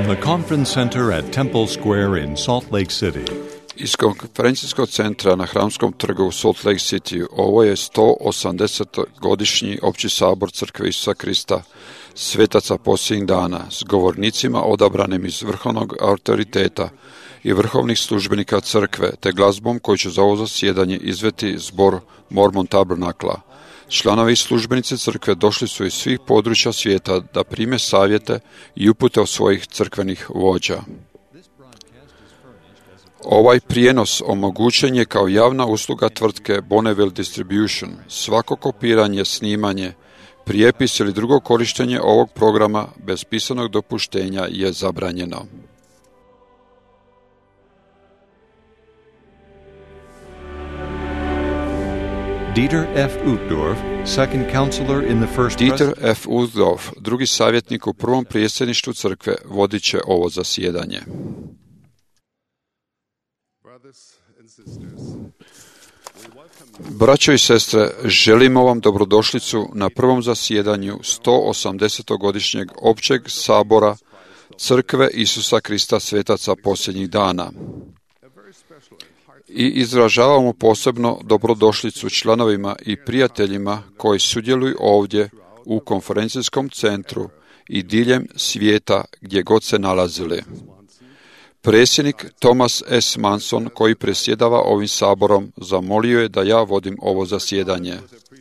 the Conference Center at Temple Square in Salt Lake City. Iz konferencijskog centra na Hramskom trgu u Salt Lake City ovo je 180. godišnji opći sabor Crkve Isusa Krista, svetaca posljednjih dana, s govornicima odabranim iz vrhovnog autoriteta i vrhovnih službenika crkve, te glazbom koju će za ovo zasjedanje izvesti zbor Mormon Tabernakla. Članovi i službenici crkve došli su iz svih područja svijeta da prime savjete i upute od svojih crkvenih vođa. Ovaj prijenos omogućen je kao javna usluga tvrtke Bonneville Distribution. Svako kopiranje, snimanje, prijepis ili drugo korištenje ovog programa bez pisanog dopuštenja je zabranjeno. Dieter F. Uchtdorf, second counselor in the first Dieter F. Uchtdorf, drugi savjetnik u prvom predsjedništvu crkve, vodit će ovo zasjedanje. Braćo i sestre, želimo vam dobrodošlicu na prvom zasjedanju 180. godišnjeg općeg sabora Crkve Isusa Krista svetaca posljednjih dana. I izražavamo posebno dobrodošlicu članovima i prijateljima koji sudjeluju ovdje u konferencijskom centru i diljem svijeta gdje god se nalazili. Predsjednik Thomas S. Manson, koji predsjedava ovim saborom, zamolio je da ja vodim ovo zasjedanje.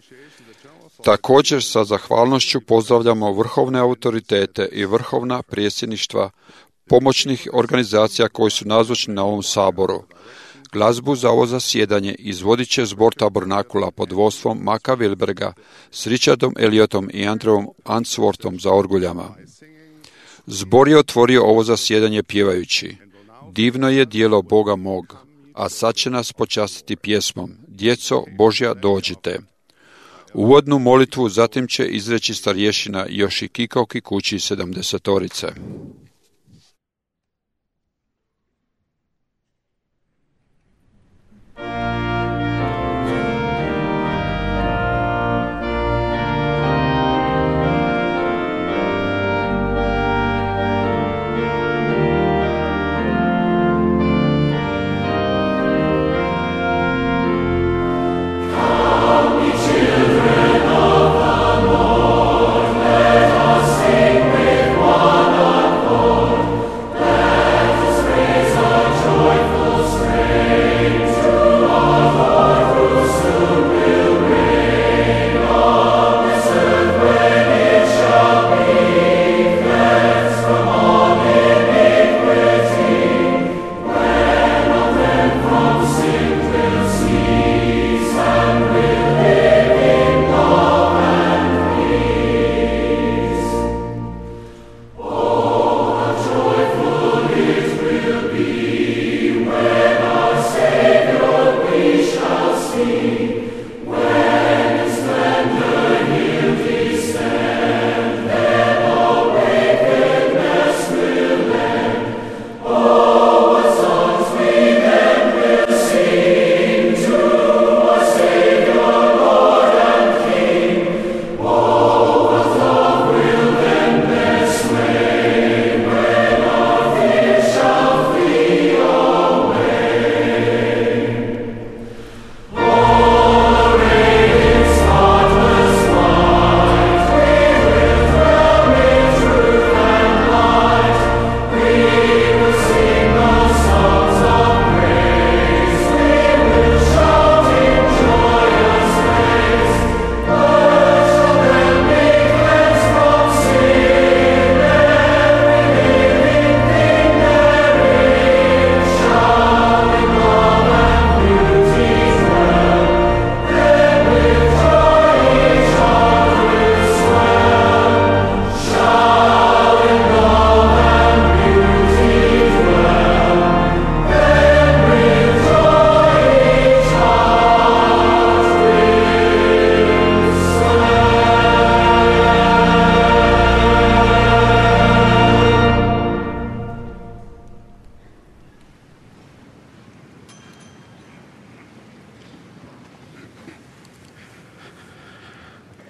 Također sa zahvalnošću pozdravljamo vrhovne autoritete i vrhovna predsjedništva pomoćnih organizacija koji su nazočni na ovom saboru. Glazbu za ovo zasjedanje izvodit će zbor Tabernakula pod vodstvom Maka Wilberga s Richardom Elliotom i Andreom Answorthom za orguljama. Zbor je otvorio ovo zasjedanje pjevajući: Divno je djelo Boga mog, a sad će nas počastiti pjesmom Djeco Božja dođite. Uvodnu molitvu zatim će izreći starješina Yoshikiko Kikuchi 70-torice.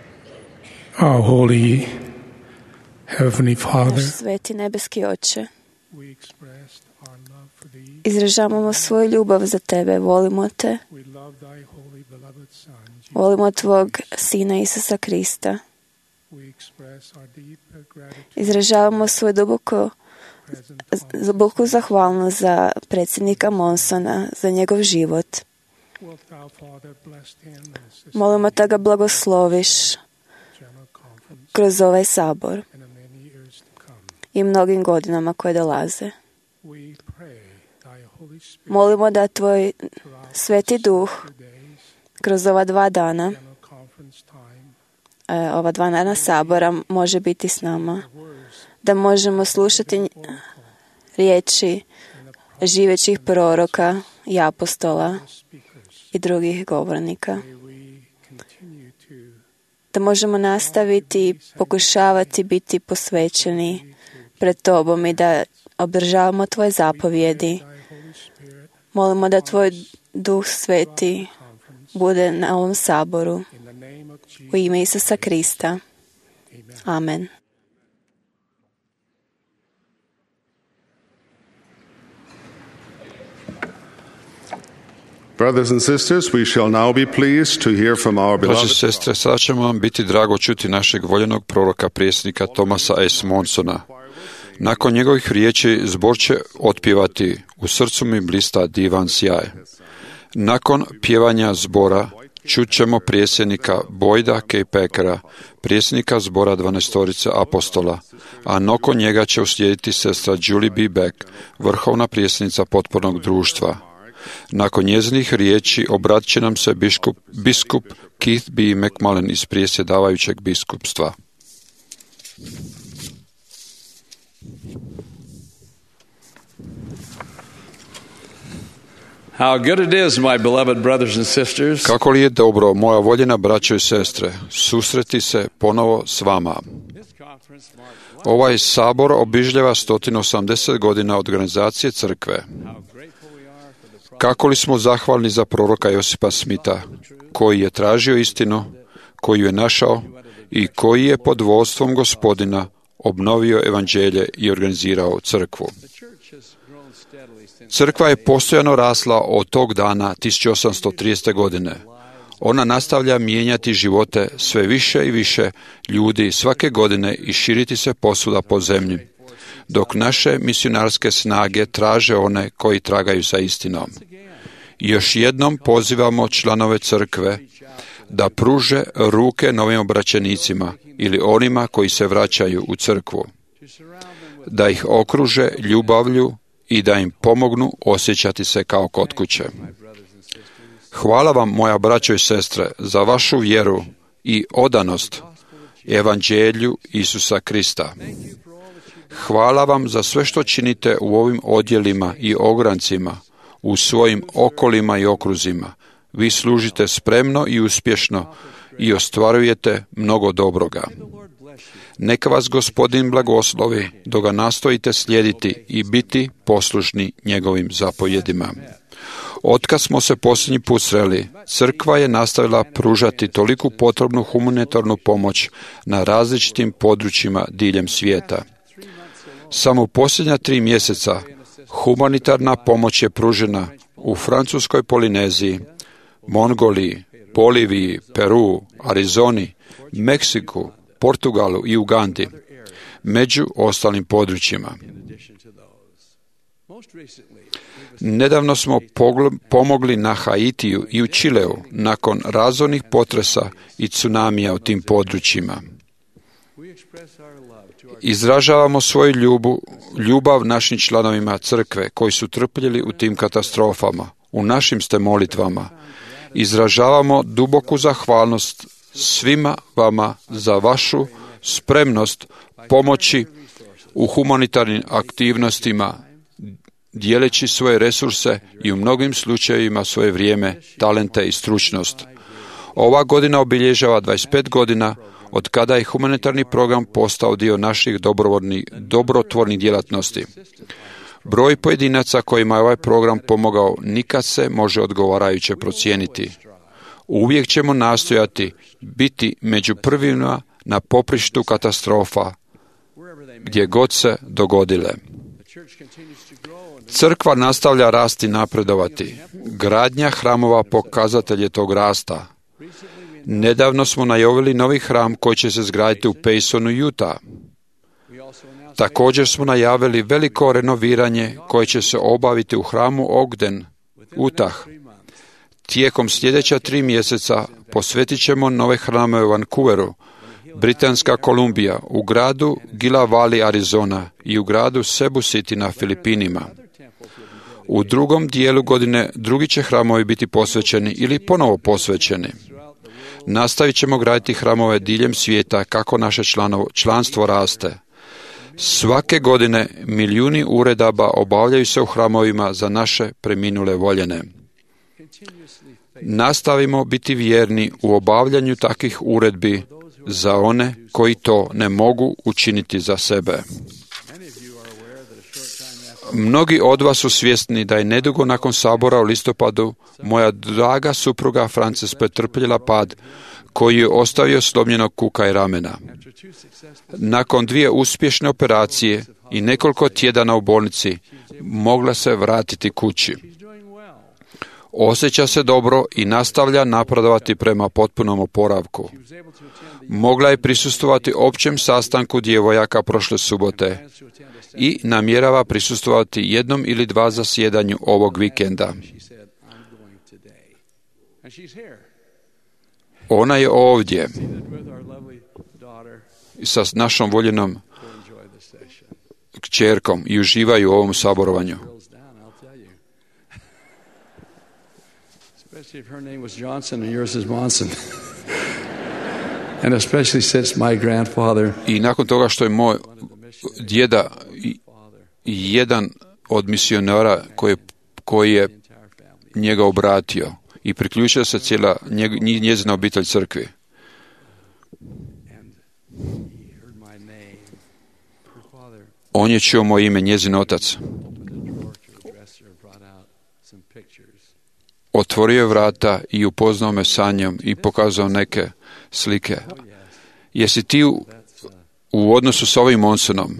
Our holy Heavenly Father, Naš sveti nebeski Oče, Izražavamo svoju ljubav za tebe, volimo te. Volimo tvog Sina Isusa Krista. Izražavamo svoju duboku zahvalnost za predsjednika Monsona, za njegov život. Molimo da ga blagosloviš kroz ovaj sabor i mnogim godinama koje dolaze. Molimo da tvoj Sveti Duh kroz ova 2 dana, ova 2 dana sabora može biti s nama, da možemo slušati riječi živećih proroka i apostola i drugih govornika. Da možemo nastaviti i pokušavati biti posvećeni pred tobom i da obdržavamo tvoje zapovjedi. Molimo da tvoj Duh Sveti bude na ovom saboru. U ime Isusa Krista. Amen. Brothers and sisters, we shall now be pleased to hear from our Braći i beloved sestre, sada ćemo vam biti drago čuti našeg voljenog proroka, prijesnika Thomasa S. Monsona. Nakon njegovih riječi zbor će otpjevati U srcu mi blista divan sjaj. Nakon pjevanja zbora čut ćemo prijesnika Boyda K. Packera, prijesnika zbora 12 apostola, a nakon njega će uslijediti sestra Julie B. Beck, vrhovna prijesnica potpornog društva. Nakon njezinih riječi obratit će nam se biskup Keith B. McMullen iz prijesjedavajućeg biskupstva. How good it is, my beloved brothers and sisters, Kako li je dobro, moja voljena braćo i sestre, susreti se ponovo s vama. Ovaj sabor obilježava 180 godina od organizacije crkve. Kako li smo zahvalni za proroka Josipa Smitha, koji je tražio istinu, koji ju je našao i koji je pod vodstvom Gospodina obnovio evanđelje i organizirao crkvu. Crkva je postojano rasla od tog dana 1830. godine. Ona nastavlja mijenjati živote sve više i više ljudi svake godine i širiti se posvuda po zemlji, dok naše misionarske snage traže one koji tragaju za istinom. Još jednom pozivamo članove crkve da pruže ruke novim obraćenicima ili onima koji se vraćaju u crkvu, da ih okruže ljubavlju i da im pomognu osjećati se kao kod kuće. Hvala vam, moja braćo i sestre, za vašu vjeru i odanost evanđelju Isusa Krista. Hvala vam za sve što činite u ovim odjelima i ograncima, u svojim okolima i okruzima. Vi služite spremno i uspješno i ostvarujete mnogo dobroga. Neka vas Gospodin blagoslovi dok ga nastojite slijediti i biti poslušni njegovim zapovjedima. Otkad smo se posljednji put sreli, crkva je nastavila pružati toliku potrebnu humanitarnu pomoć na različitim područjima diljem svijeta. Samo u posljednja 3 mjeseca humanitarna pomoć je pružena u Francuskoj Polineziji, Mongoliji, Boliviji, Peru, Arizoni, Meksiku, Portugalu i Ugandi, među ostalim područjima. Nedavno smo pomogli na Haitiju i u Čileu nakon razornih potresa i tsunamija u tim područjima. Izražavamo svoju ljubav našim članovima crkve koji su trpjeli u tim katastrofama. U našim ste molitvama. Izražavamo duboku zahvalnost svima vama za vašu spremnost pomoći u humanitarnim aktivnostima, dijeleći svoje resurse i u mnogim slučajevima svoje vrijeme, talente i stručnost. Ova godina obilježava 25 godina od kada je humanitarni program postao dio naših dobrotvornih djelatnosti. Broj pojedinaca kojima je ovaj program pomogao nikad se može odgovarajuće procijeniti. Uvijek ćemo nastojati biti među prvima na poprištu katastrofa, gdje god se dogodile. Crkva nastavlja rasti i napredovati. Gradnja hramova pokazatelj je tog rasta. Nedavno smo najavili novi hram koji će se zgraditi u Paysonu, Utah. Također smo najavili veliko renoviranje koje će se obaviti u hramu Ogden, Utah. Tijekom sljedeća 3 mjeseca posvetit ćemo nove hramove u Vancouveru, Britanska Kolumbija, u gradu Gila Valley, Arizona i u gradu Cebu City na Filipinima. U drugom dijelu godine drugi će hramovi biti posvećeni ili ponovo posvećeni. Nastavit ćemo graditi hramove diljem svijeta kako naše članstvo raste. Svake godine milijuni uredaba obavljaju se u hramovima za naše preminule voljene. Nastavimo biti vjerni u obavljanju takvih uredbi za one koji to ne mogu učiniti za sebe. Mnogi od vas su svjesni da je nedugo nakon sabora u listopadu moja draga supruga Frances pretrpjela pad koji je ostavio slomljenog kuka i ramena. Nakon 2 uspješne operacije i nekoliko tjedana u bolnici mogla se vratiti kući. Osjeća se dobro i nastavlja napredovati prema potpunom oporavku. Mogla je prisustvovati općem sastanku djevojaka prošle subote i namjerava prisustvovati 1 ili 2 zasjedanju ovog vikenda. Ona je ovdje sa našom voljenom kćerkom i uživaju u ovom saborovanju. Especially if her name was Johnson and yours is Monson. And especially since my grandfather. I nakon toga što je moj djeda jedan od misionara koji je njega obratio i priključio se cijela njezina obitelj crkvi. On je čuo moje ime, njezin otac. Otvorio je vrata i upoznao me sa njom i pokazao neke slike. Jesi ti u odnosu s ovim Monsonom?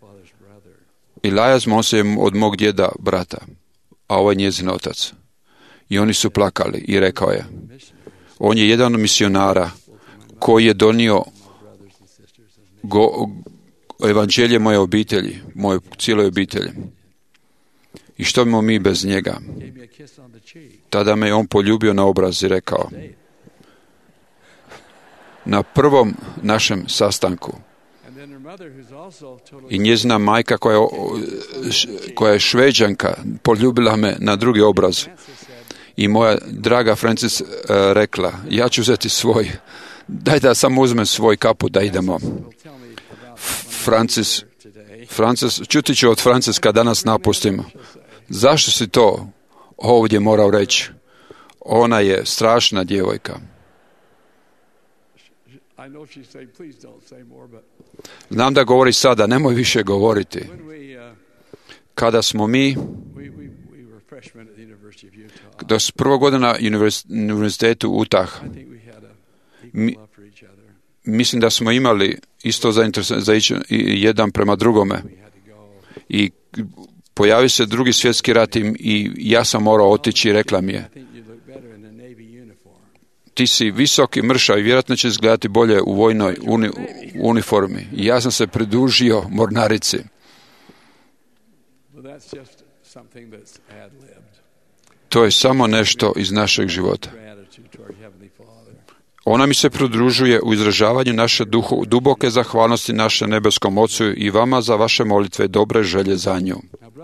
Elias Monson je od mog djeda brata, a ovo je njezin otac. I oni su plakali i rekao je, on je jedan od misionara koji je donio evanđelje moje obitelji, moje cijeloj obitelji. I što smo mi bez njega? Tada me on poljubio na obraz i rekao, na prvom našem sastanku, i njezina majka koja je Šveđanka poljubila me na drugi obraz. I moja draga Francis rekla, ja ću uzeti svoj, daj da samo uzmem svoj kaput da idemo. Francis, čuti ću od Franciska danas napustimo. Zašto si to ovdje morao reći? Ona je strašna djevojka. Znam da govori sada, nemoj više govoriti. Kada smo mi, do prvog godina na univerzitetu Utah, mislim da smo imali isto za ići jedan prema drugome. I pojavio se drugi svjetski rat i ja sam morao otići i rekla mi je, ti si visoki mršav i vjerojatno će izgledati bolje u vojnoj uniformi. I ja sam se pridružio mornarici. To je samo nešto iz našeg života. Ona mi se pridružuje u izražavanju naše duboke zahvalnosti našem nebeskom Ocu i vama za vaše molitve i dobre želje za nju.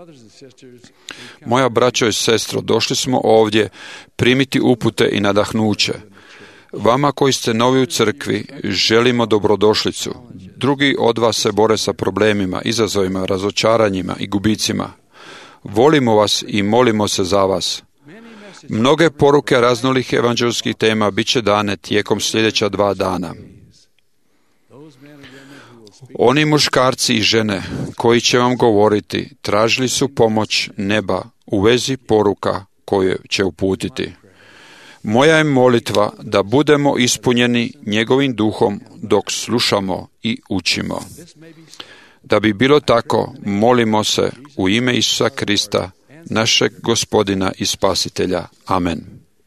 Moja braćo i sestro, došli smo ovdje primiti upute i nadahnuće. Vama koji ste novi u crkvi, želimo dobrodošlicu. Drugi od vas se bore sa problemima, izazovima, razočaranjima i gubicima. Volimo vas i molimo se za vas. Mnoge poruke raznolih evanđelskih tema bit će dane tijekom sljedeća 2 dana. Oni muškarci i žene koji će vam govoriti tražili su pomoć neba u vezi poruka koje će uputiti. Moja je molitva da budemo ispunjeni njegovim duhom dok slušamo i učimo. Da bi bilo tako, molimo se u ime Isusa Krista, našeg Gospodina i Spasitelja. Amen.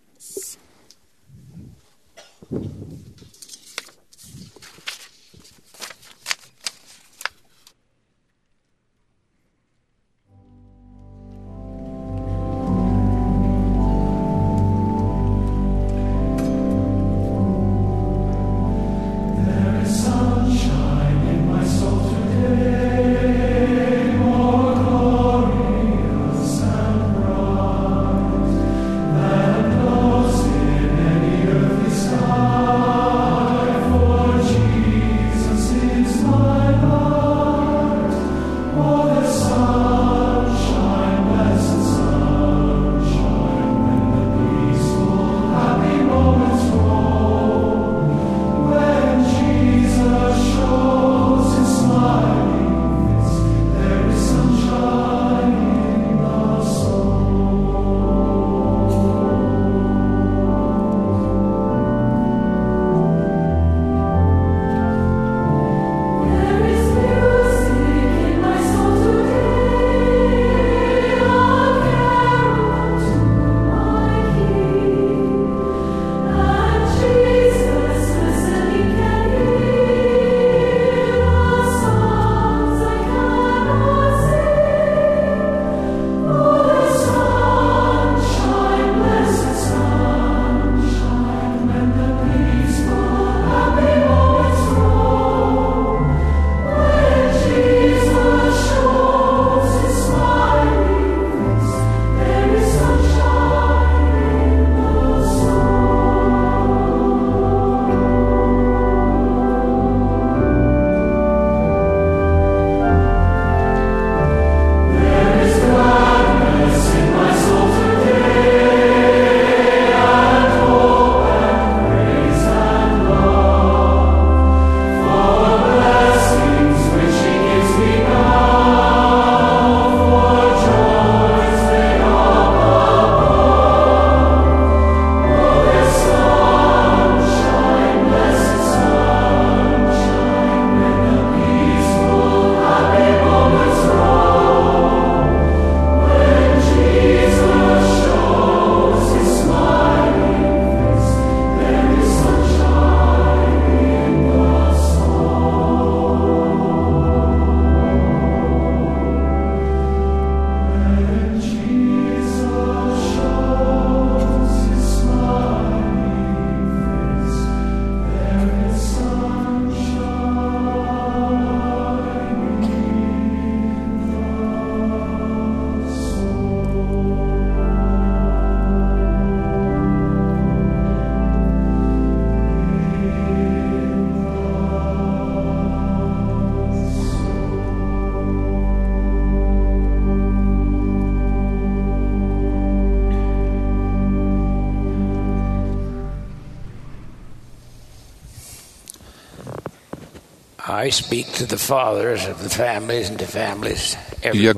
Ja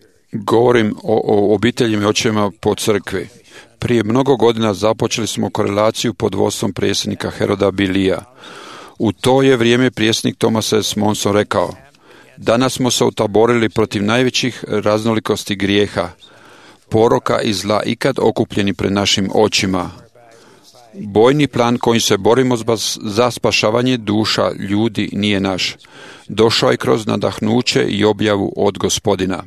govorim o obiteljima i očevima po crkvi. Prije mnogo godina započeli smo korelaciju pod vodstvom predsjednika Heroda Bilija. U to je vrijeme predsjednik Thomas S. Monson rekao: danas smo se utaborili protiv najvećih raznolikosti grijeha, poroka i zla ikad okupljeni pred našim očima. Bojni plan kojim se borimo za spašavanje duša ljudi nije naš. Došao je kroz nadahnuće i objavu od Gospodina.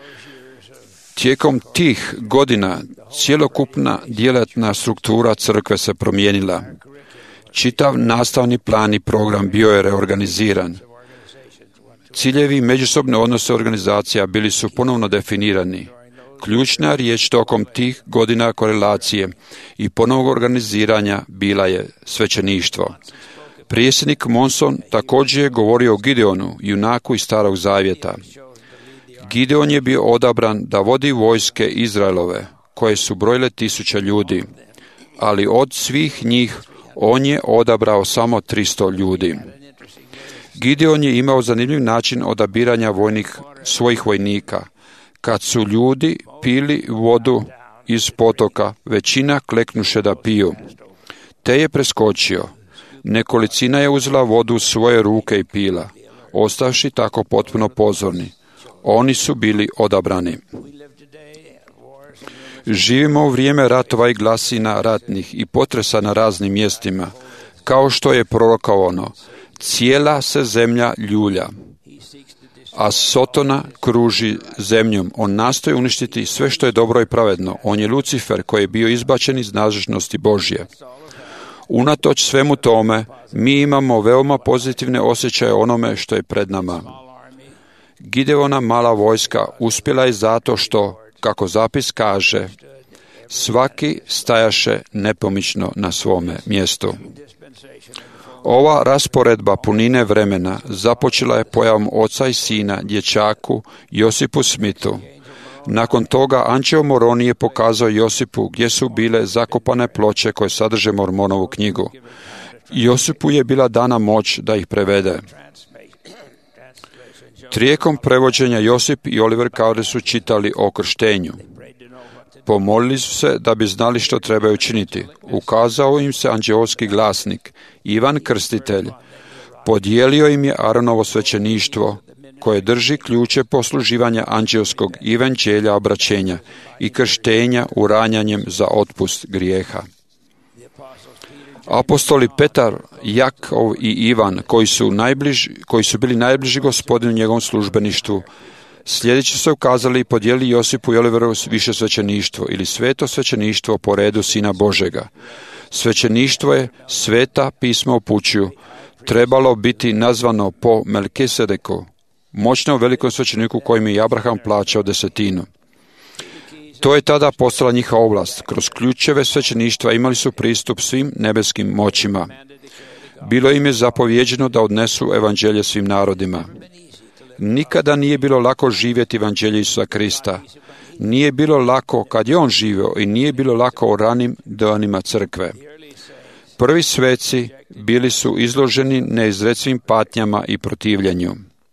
Tijekom tih godina cjelokupna djelatna struktura crkve se promijenila. Čitav nastavni plan i program bio je reorganiziran. Ciljevi međusobne odnose organizacija bili su ponovno definirani. Ključna riječ tokom tih godina korelacije i ponovnog organiziranja bila je svećeništvo. Predsjednik Monson također je govorio o Gideonu, junaku iz Starog Zavjeta. Gideon je bio odabran da vodi vojske Izraelove, koje su brojile 1000 ljudi, ali od svih njih on je odabrao samo 300 ljudi. Gideon je imao zanimljiv način odabiranja svojih vojnika. Kad su ljudi pili vodu iz potoka, većina kleknuše da piju. Te je preskočio. Nekolicina je uzela vodu u svoje ruke i pila, ostavši tako potpuno pozorni. Oni su bili odabrani. Živimo u vrijeme ratova i glasina ratnih i potresa na raznim mjestima. Kao što je prorokovano, cijela se zemlja ljulja, a Sotona kruži zemljom. On nastoji uništiti sve što je dobro i pravedno. On je Lucifer koji je bio izbačen iz nadležnosti Božje. Unatoč svemu tome, mi imamo veoma pozitivne osjećaje onome što je pred nama. Gideona mala vojska uspjela je zato što, kako zapis kaže, svaki stajaše nepomično na svome mjestu. Ova rasporedba punine vremena započela je pojavom oca i sina, dječaku Josipu Smithu. Nakon toga anđeo Moroni je pokazao Josipu gdje su bile zakopane ploče koje sadrže Mormonovu knjigu. Josipu je bila dana moć da ih prevede. Tijekom prevođenja Josip i Oliver Cowdery su čitali o krštenju. Pomolili su se da bi znali što trebaju učiniti. Ukazao im se anđeolski glasnik, Ivan Krstitelj. Podijelio im je Aronovo svećeništvo, koje drži ključe posluživanja anđeoskog evanđelja obraćenja i krštenja uranjanjem za otpust grijeha. Apostoli Petar, Jakov i Ivan, koji su bili najbliži Gospodinu njegovom službeništvu, sljedeći su ukazali i podijelili Josipu i Oliveru više svećeništvo ili sveto svećeništvo po redu Sina Božega. Svećeništvo je sveta pisma upućuju, trebalo biti nazvano po Melkisedeku, moćnom velikom svećeniku kojim je Abraham plaćao desetinu. To je tada postala njihova ovlast. Kroz ključeve svećeništva imali su pristup svim nebeskim moćima. Bilo im je zapovjeđeno da odnesu evanđelje svim narodima. Nikada nije bilo lako živjeti evanđelje Isusa Krista. Nije bilo lako kad je on živio i nije bilo lako u ranim danima crkve. Prvi sveci bili su izloženi neizrecivim patnjama i protivljenju.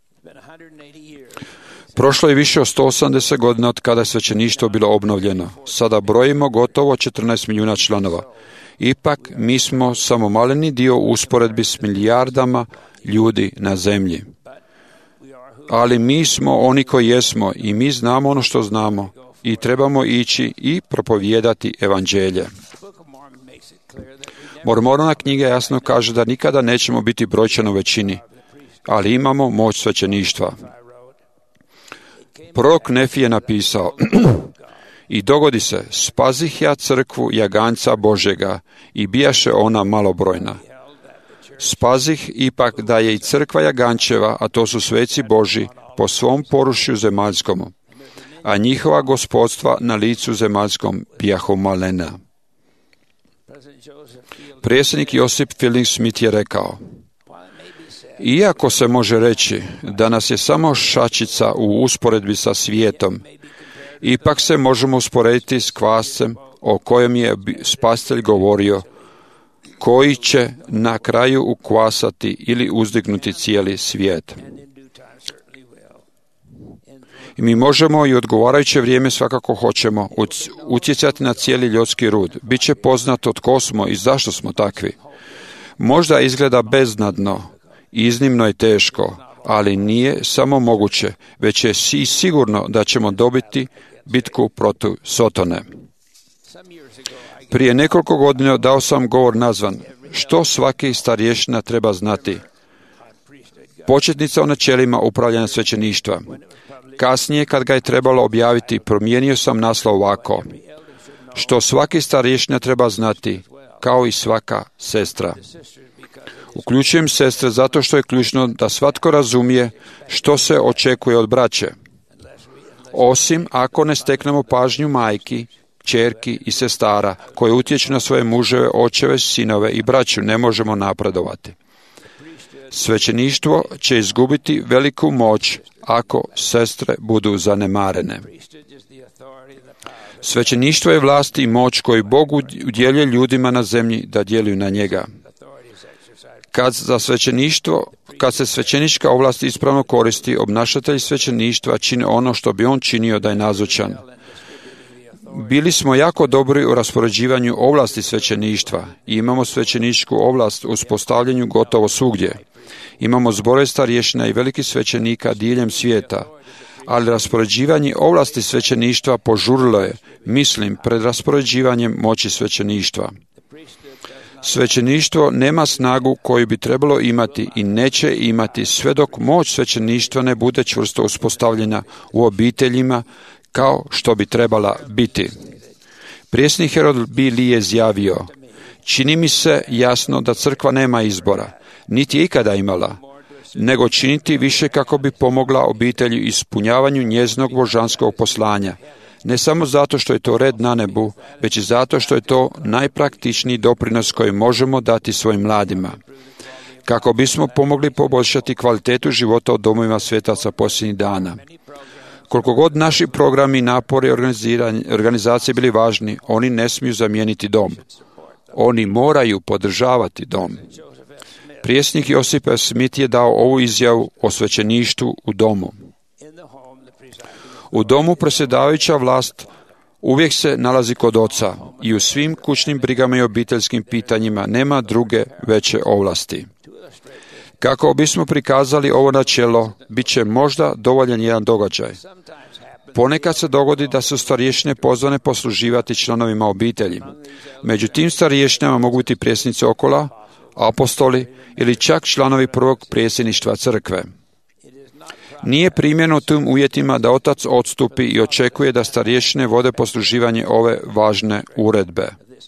Prošlo je više od 180 godina od kada je svećeništvo bilo obnovljeno. Sada brojimo gotovo 14 milijuna članova. Ipak, mi smo samo maleni dio u usporedbi s milijardama ljudi na zemlji. Ali mi smo oni koji jesmo i mi znamo ono što znamo i trebamo ići i propovijedati evanđelje. Mormonova knjiga jasno kaže da nikada nećemo biti brojčano u većini, ali imamo moć svećeništva. Prorok Nefi je napisao: I dogodi se, spazih ja crkvu jaganjca Božega i bijaše ona malobrojna. Spazih ipak da je i crkva jagančeva, a to su sveci Boži, po svom porušju zemaljskomu, a njihova gospodstva na licu zemaljskom bijahu malena. Predsjednik Josip Fielding Smith je rekao: Iako se može reći da nas je samo šačica u usporedbi sa svijetom, ipak se možemo usporediti s kvascem o kojem je Spasitelj govorio, koji će na kraju ukvasati ili uzdignuti cijeli svijet. I mi možemo i odgovarajuće vrijeme svakako hoćemo utjecati na cijeli ljudski rod. Biće poznato tko smo i zašto smo takvi. Možda izgleda beznadno, iznimno je teško, ali nije samo moguće, već je i sigurno da ćemo dobiti bitku protiv Sotone. Prije nekoliko godina dao sam govor nazvan Što svaki starješina treba znati. Početnica o načelima upravljanja svećeništva. Kasnije, kad ga je trebalo objaviti, promijenio sam naslov ovako: Što svaki starješina treba znati, kao i svaka sestra. Uključujem sestre zato što je ključno da svatko razumije što se očekuje od braće. Osim ako ne steknemo pažnju majki, kćerki i sestara koje utječu na svoje muževe, očeve, sinove i braću, ne možemo napredovati. Svećeništvo će izgubiti veliku moć ako sestre budu zanemarene. Svećeništvo je vlast i moć koju Bog udjeljuje ljudima na zemlji da djeluju na njega. Kad se svećenička ovlast ispravno koristi, obnašatelj svećeništva čine ono što bi on činio da je nazočan. Bili smo jako dobri u raspoređivanju ovlasti svećeništva i imamo svećeničku ovlast u uspostavljanju gotovo svugdje. Imamo zbore starješina i velikih svećenika diljem svijeta, ali raspoređivanje ovlasti svećeništva požurilo je, mislim, pred raspoređivanjem moći svećeništva. Svećeništvo nema snagu koju bi trebalo imati i neće imati sve dok moć svećeništva ne bude čvrsto uspostavljena u obiteljima kao što bi trebala biti. Prijesnik Herod B. Lee je izjavio: čini mi se jasno da crkva nema izbora, niti je ikada imala, nego činiti više kako bi pomogla obitelji ispunjavanju njezinog božanskog poslanja. Ne samo zato što je to red na nebu, već i zato što je to najpraktičniji doprinos koji možemo dati svojim mladima. Kako bismo pomogli poboljšati kvalitetu života u domovima svetaca posljednjih dana. Koliko god naši programi, napori i organizacije bili važni, oni ne smiju zamijeniti dom. Oni moraju podržavati dom. Prijesnik Josip F. Smith je dao ovu izjavu o svećeništvu u domu. U domu predsjedavajuća vlast uvijek se nalazi kod oca i u svim kućnim brigama i obiteljskim pitanjima nema druge veće ovlasti. Kako bismo prikazali ovo načelo, bit će možda dovoljan jedan događaj. Ponekad se dogodi da su starješine pozvane posluživati članovima obitelji. Među tim starješinama mogu biti prijesnici okola, apostoli ili čak članovi prvog predsjedništva crkve. Nije primjerno u tim uvjetima da otac odstupi i očekuje da starješine vode posluživanje ove važne uredbe.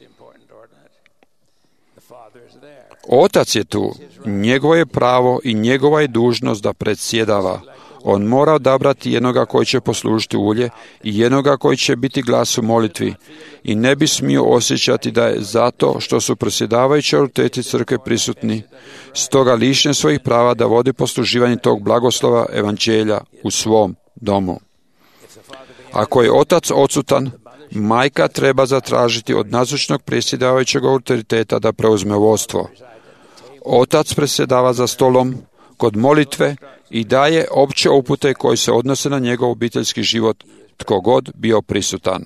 Otac je tu, njegovo je pravo i njegova je dužnost da predsjedava. On mora odabrati jednoga koji će poslužiti ulje i jednoga koji će biti glas u molitvi i ne bi smio osjećati da je zato što su predsjedavajući autoriteti crkve prisutni, stoga lišen svojih prava da vodi posluživanje tog blagoslova evanđelja u svom domu. Ako je otac odsutan, majka treba zatražiti od nazočnog predsjedavajućeg autoriteta da preuzme vodstvo. Otac predsjedava za stolom kod molitve i daje opće upute koje se odnose na njegov obiteljski život, tko god bio prisutan.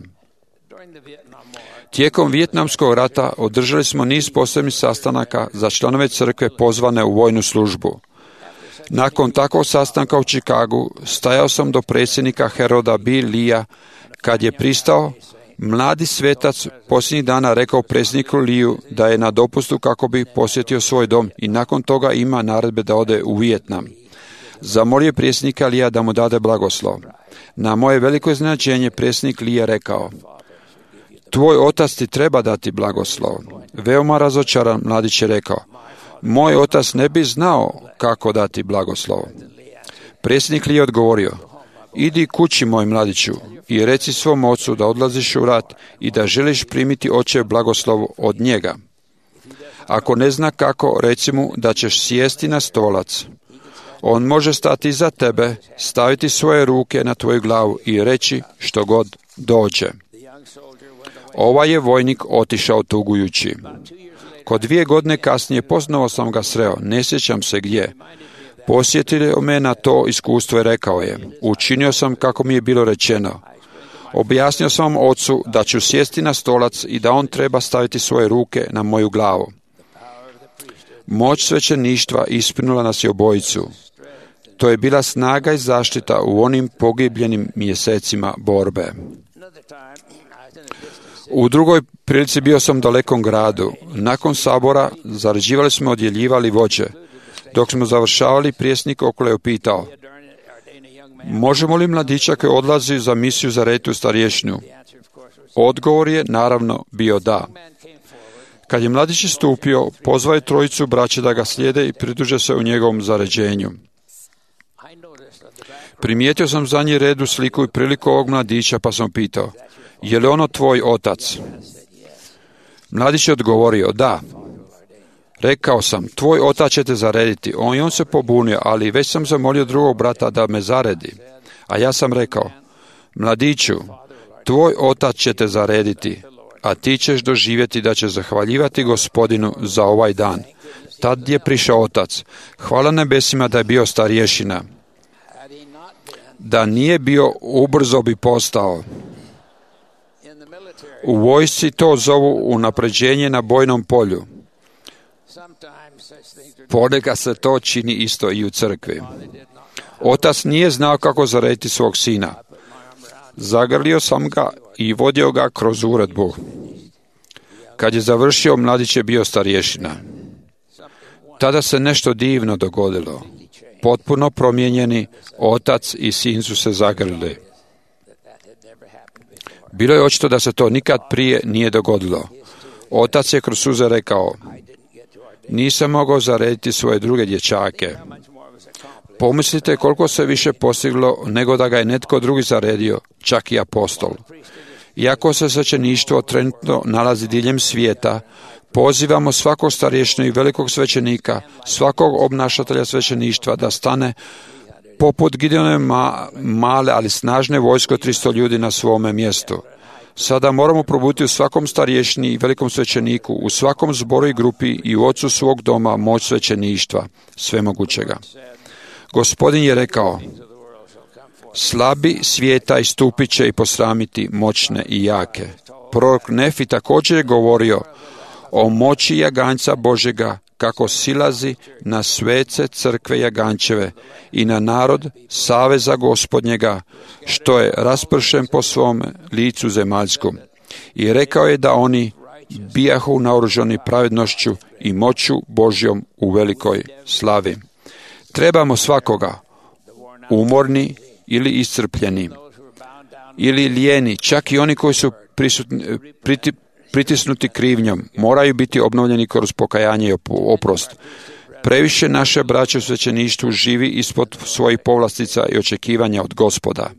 Tijekom Vijetnamskog rata održali smo niz posebnih sastanaka za članove crkve pozvane u vojnu službu. Nakon takvog sastanka u Chicagu stajao sam do predsjednika Heroda B. Lee-a kad je pristao. Mladi svetac posljednjih dana rekao predsjedniku Lee-u da je na dopustu kako bi posjetio svoj dom i nakon toga ima naredbe da ode u Vijetnam. Zamolio je predsjednika Lee-a da mu dade blagoslov. Na moje veliko iznenađenje predsjednik Lee je rekao: tvoj otac ti treba dati blagoslov. Veoma razočaran mladić je rekao: moj otac ne bi znao kako dati blagoslov. Predsjednik Lee je odgovorio: idi kući, moj mladiću, i reci svom ocu da odlaziš u rat i da želiš primiti očev blagoslov od njega. Ako ne zna kako, reci mu da ćeš sjesti na stolac. On može stati iza tebe, staviti svoje ruke na tvoju glavu i reći što god dođe. Ovaj je vojnik otišao tugujući. Kod 2 godine kasnije ponovo sam ga sreo, ne sjećam se gdje. Posjetio me na to iskustvo i rekao je: učinio sam kako mi je bilo rečeno. Objasnio sam ocu da ću sjesti na stolac i da on treba staviti svoje ruke na moju glavu. Moć svećeništva ispunila nas je obojicu. To je bila snaga i zaštita u onim pogibljenim mjesecima borbe. U drugoj prilici bio sam u dalekom gradu. Nakon sabora zarađivali smo, odjeljivali voće. Dok smo završavali, prijesnik okolo je upitao: možemo li mladića koji odlazi za misiju zarediti u starješinu? Odgovor je naravno bio da. Kad je mladić istupio, pozvao je 3 braće da ga slijede i pridruže se u njegovom zaređenju. Primijetio sam zadnji redu sliku i priliku ovog mladića, pa sam pitao: je li ono tvoj otac? Mladić je odgovorio: da. Rekao sam: tvoj otac će te zarediti. On se pobunio, ali već sam zamolio drugog brata da me zaredi. A ja sam rekao: mladiću, tvoj otac će te zarediti, a ti ćeš doživjeti da će zahvaljivati Gospodinu za ovaj dan. Tad je prišao otac. Hvala nebesima da je bio starješina. Da nije bio, ubrzo bi postao. U vojsci to zovu unapređenje na bojnom polju. Ponekad se to čini isto i u crkvi. Otac nije znao kako zarediti svog sina. Zagrlio sam ga i vodio ga kroz uredbu. Kad je završio, mladić je bio starješina. Tada se nešto divno dogodilo. Potpuno promijenjeni otac i sin su se zagrlili. Bilo je očito da se to nikad prije nije dogodilo. Otac je kroz suze rekao: nisam mogao zarediti svoje druge dječake. Pomislite koliko se više postiglo nego da ga je netko drugi zaredio, čak i apostol. Iako se svećeništvo trenutno nalazi diljem svijeta, pozivamo svakog starješinu i velikog svećenika, svakog obnašatelja svećeništva da stane poput Gideonove male, ali snažne vojske od 300 ljudi na svome mjestu. Sada moramo probuditi u svakom starješini i velikom svećeniku, u svakom zboru i grupi i u ocu svog doma moć svećeništva, svemogućega. Gospodin je rekao: slabi svijeta istupit će i posramiti moćne i jake. Prorok Nefi također je govorio o moći jaganjca Božega, kako silazi na svece crkve jagančeve i na narod saveza Gospodnjega, što je raspršen po svom licu zemaljskom. I rekao je da oni bijahu naoružani pravednošću i moću Božjom u velikoj slavi. Trebamo svakoga, umorni ili iscrpljeni, ili lijeni, čak i oni koji su pritisnuti krivnjom, moraju biti obnovljeni kroz pokajanje i oprost. Previše naše braće u svećeništvu živi ispod svojih povlastica i očekivanja od Gospoda.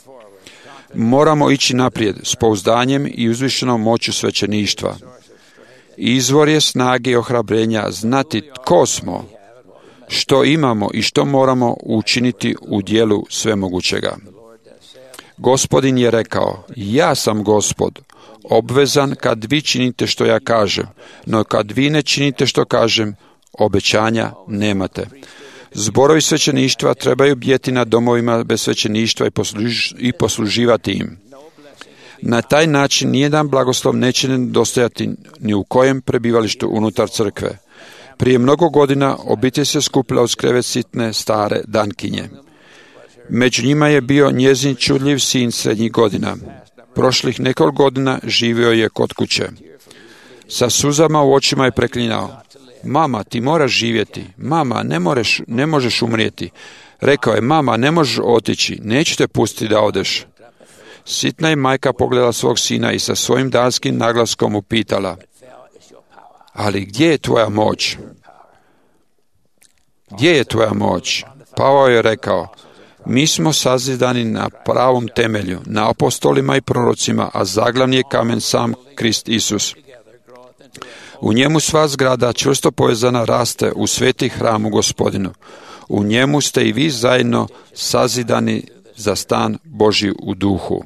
Moramo ići naprijed s pouzdanjem i uzvišenom moću svećeništva. Izvor je snage i ohrabrenja znati tko smo, što imamo i što moramo učiniti u dijelu svemogućega. Gospodin je rekao: ja sam Gospod, obvezan kad vi činite što ja kažem, no kad vi ne činite što kažem, obećanja nemate. Zborovi svećeništva trebaju bdjeti nad domovima bez svećeništva i posluživati im. Na taj način nijedan blagoslov neće nedostajati ni u kojem prebivalištu unutar crkve. Prije mnogo godina obitelj se skupila uz krevet sitne stare dankinje. Među njima je bio njezin čudljiv sin srednjih godina. Prošlih nekoliko godina živio je kod kuće. Sa suzama u očima je preklinjao: mama, ti moraš živjeti. Mama, ne možeš umrijeti. Rekao je: mama, ne možeš otići. Neću te pustiti da odeš. Sitna je majka pogledala svog sina i sa svojim danskim naglaskom upitala: ali gdje je tvoja moć? Gdje je tvoja moć? Pavao je rekao: mi smo sazidani na pravom temelju, na apostolima i prorocima, a zaglavni je kamen sam Krist Isus. U njemu sva zgrada čvrsto povezana raste u sveti hram u Gospodinu. U njemu ste i vi zajedno sazidani za stan Božji u duhu.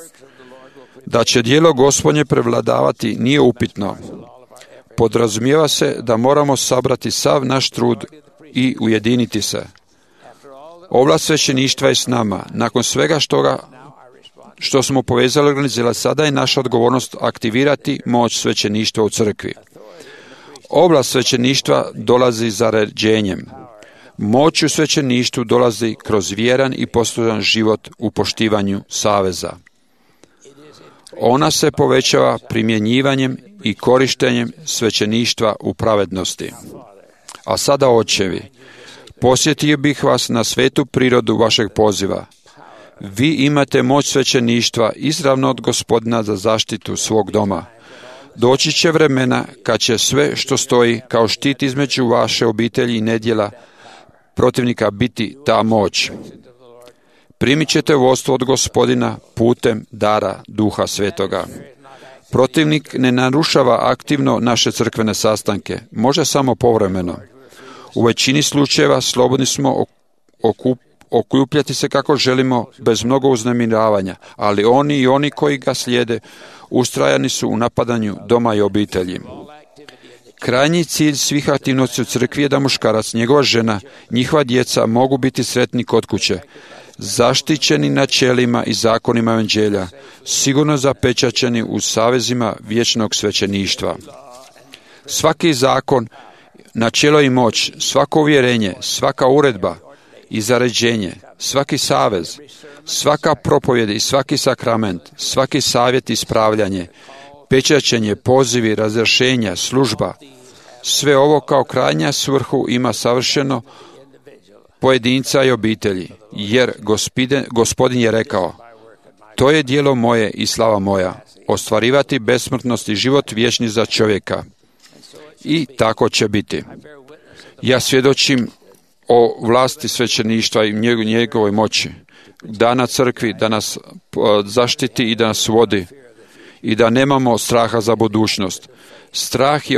Da će djelo Gospodnje prevladavati nije upitno. Podrazumijeva se da moramo sabrati sav naš trud i ujediniti se. Ovlast svećeništva je s nama. Nakon svega što smo povezali i organizirali, sada je naša odgovornost aktivirati moć svećeništva u crkvi. Ovlast svećeništva dolazi zaređenjem. Moć u svećeništvu dolazi kroz vjeran i poslušan život u poštivanju saveza. Ona se povećava primjenjivanjem i korištenjem svećeništva u pravednosti. A sada, očevi, posjetio bih vas na svetu prirodu vašeg poziva. Vi imate moć svećeništva izravno od Gospodina za zaštitu svog doma. Doći će vremena kad će sve što stoji kao štit između vaše obitelji i nedjela protivnika biti ta moć. Primit ćete vodstvo od Gospodina putem dara Duha Svetoga. Protivnik ne narušava aktivno naše crkvene sastanke, može samo povremeno. U većini slučajeva slobodni smo okupljati se kako želimo bez mnogo uznemiravanja, ali oni koji ga slijede ustrajani su u napadanju doma i obitelji. Krajnji cilj svih aktivnosti u crkvi je da muškarac, njegova žena, njihova djeca mogu biti sretni kod kuće, zaštićeni načelima i zakonima evanđelja, sigurno zapečaćeni u savezima vječnog svećeništva. Svaki zakon, načelo i moć, svako uvjerenje, svaka uredba i zaređenje, svaki savez, svaka propovjed i svaki sakrament, svaki savjet i ispravljanje, pečaćenje, pozivi, razrješenja, služba, sve ovo kao krajnja svrhu ima savršeno pojedinca i obitelji, jer Gospodin je rekao, to je djelo moje i slava moja, ostvarivati besmrtnost i život vječni za čovjeka. I tako će biti. Ja svjedočim o vlasti svećeništva i njegovoj moći. Da na crkvi, da nas zaštiti i da nas vodi i da nemamo straha za budućnost. Strah je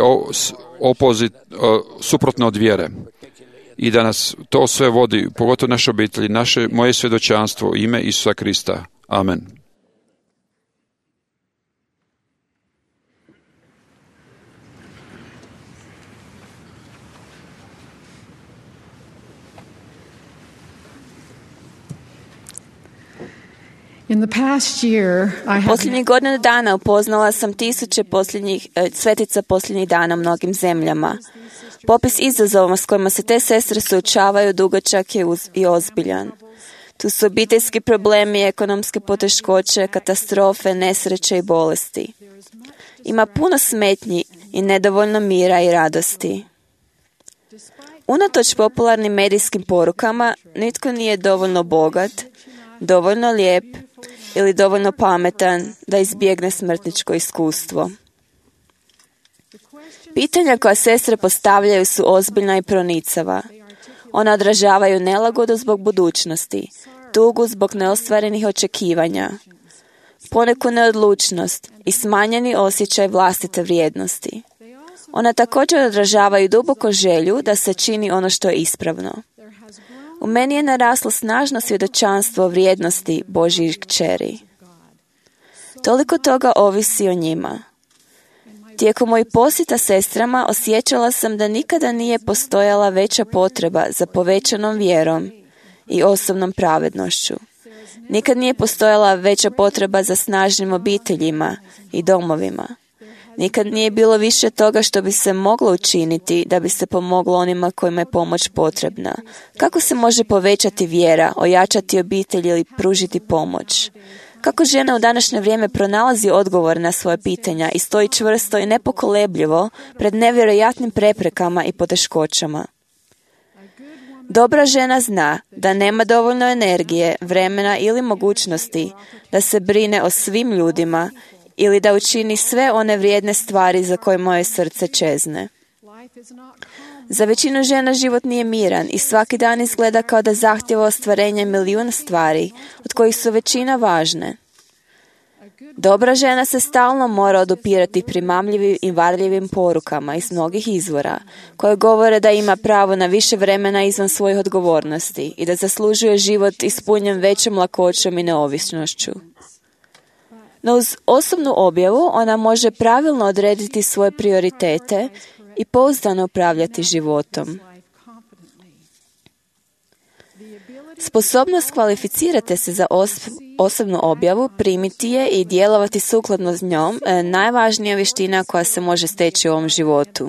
suprotno od vjere. I da nas to sve vodi, pogotovo naše obitelji, moje svjedočanstvo u ime Isusa Krista. Amen. Posljednjih godina dana upoznala sam tisuće svetica posljednjih dana u mnogim zemljama. Popis izazova s kojima se te sestre suočavaju dugačak je i ozbiljan. Tu su obiteljski problemi, ekonomske poteškoće, katastrofe, nesreće i bolesti. Ima puno smetnji i nedovoljno mira i radosti. Unatoč popularnim medijskim porukama, nitko nije dovoljno bogat, dovoljno lijep ili dovoljno pametan da izbjegne smrtničko iskustvo. Pitanja koja sestre postavljaju su ozbiljna i pronicava. Ona odražavaju nelagodu zbog budućnosti, tugu zbog neostvarenih očekivanja, poneku neodlučnost i smanjeni osjećaj vlastite vrijednosti. Ona također odražavaju duboku želju da se čini ono što je ispravno. U meni je naraslo snažno svjedočanstvo vrijednosti Božjih kćeri. Toliko toga ovisi o njima. Tijekom mojih posjeta sestrama osjećala sam da nikada nije postojala veća potreba za povećanom vjerom i osobnom pravednošću. Nikad nije postojala veća potreba za snažnim obiteljima i domovima. Nikad nije bilo više toga što bi se moglo učiniti da bi se pomoglo onima kojima je pomoć potrebna. Kako se može povećati vjera, ojačati obitelj ili pružiti pomoć? Kako žena u današnje vrijeme pronalazi odgovor na svoje pitanja i stoji čvrsto i nepokolebljivo pred nevjerojatnim preprekama i poteškoćama? Dobra žena zna da nema dovoljno energije, vremena ili mogućnosti da se brine o svim ljudima ili da učini sve one vrijedne stvari za koje moje srce čezne. Za većinu žena život nije miran i svaki dan izgleda kao da zahtjeva ostvarenje milijuna stvari, od kojih su većina važne. Dobra žena se stalno mora odupirati primamljivim i varljivim porukama iz mnogih izvora, koje govore da ima pravo na više vremena izvan svojih odgovornosti i da zaslužuje život ispunjen većom lakoćom i neovisnošću. No uz osobnu objavu ona može pravilno odrediti svoje prioritete i pouzdano upravljati životom. Sposobnost kvalificirati se za osobnu objavu, primiti je i djelovati sukladno s njom najvažnija vještina koja se može steći u ovom životu.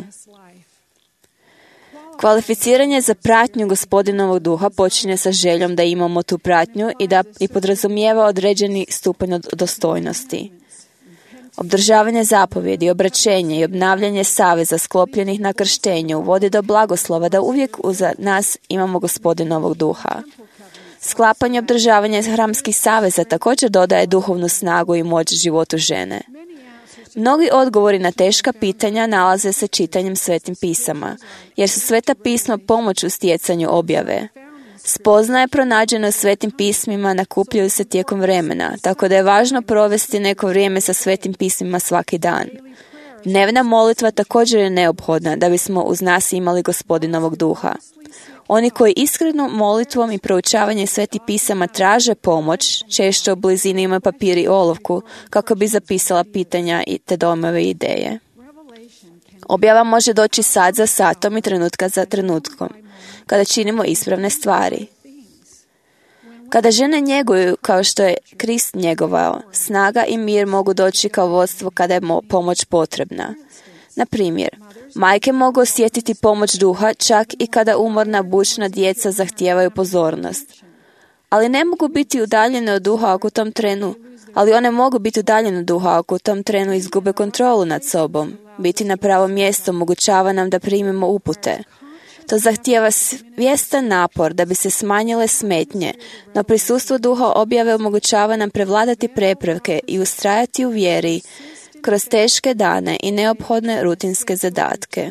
Kvalificiranje za pratnju Gospodinovog duha počinje sa željom da imamo tu pratnju i podrazumijeva određeni stupanj dostojnosti. Obdržavanje zapovjedi, obraćenje i obnavljanje saveza sklopljenih na krštenju vodi do blagoslova da uvijek uz nas imamo Gospodinovog duha. Sklapanje i obdržavanje hramskih saveza također dodaje duhovnu snagu i moć životu žene. Mnogi odgovori na teška pitanja nalaze se čitanjem svetim pisama, jer su sveta pisma pomoć u stjecanju objave. Spoznaje pronađene u svetim pismima nakupljaju se tijekom vremena, tako da je važno provesti neko vrijeme sa svetim pismima svaki dan. Dnevna molitva također je neophodna da bismo uz nas imali Gospodinovog duha. Oni koji iskrenom molitvom i proučavanjem svetih pisama traže pomoć, često u blizini imaju papir i olovku kako bi zapisala pitanja i te dojmove i ideje. Objava može doći sat za satom i trenutka za trenutkom, kada činimo ispravne stvari. Kada žene njeguju kao što je Krist njegovao, snaga i mir mogu doći kao vodstvo kada je pomoć potrebna. Na primjer, majke mogu osjetiti pomoć duha čak i kada umorna, bučna djeca zahtijevaju pozornost. Ali ne mogu biti udaljene od duha ako u tom trenu, ali one mogu biti udaljene od duha ako u tom trenu izgube kontrolu nad sobom. Biti na pravom mjestu omogućava nam da primimo upute. To zahtijeva svjestan napor da bi se smanjile smetnje, no prisustvo duha objave omogućava nam prevladati prepreke i ustrajati u vjeri kroz teške dane i neophodne rutinske zadatke.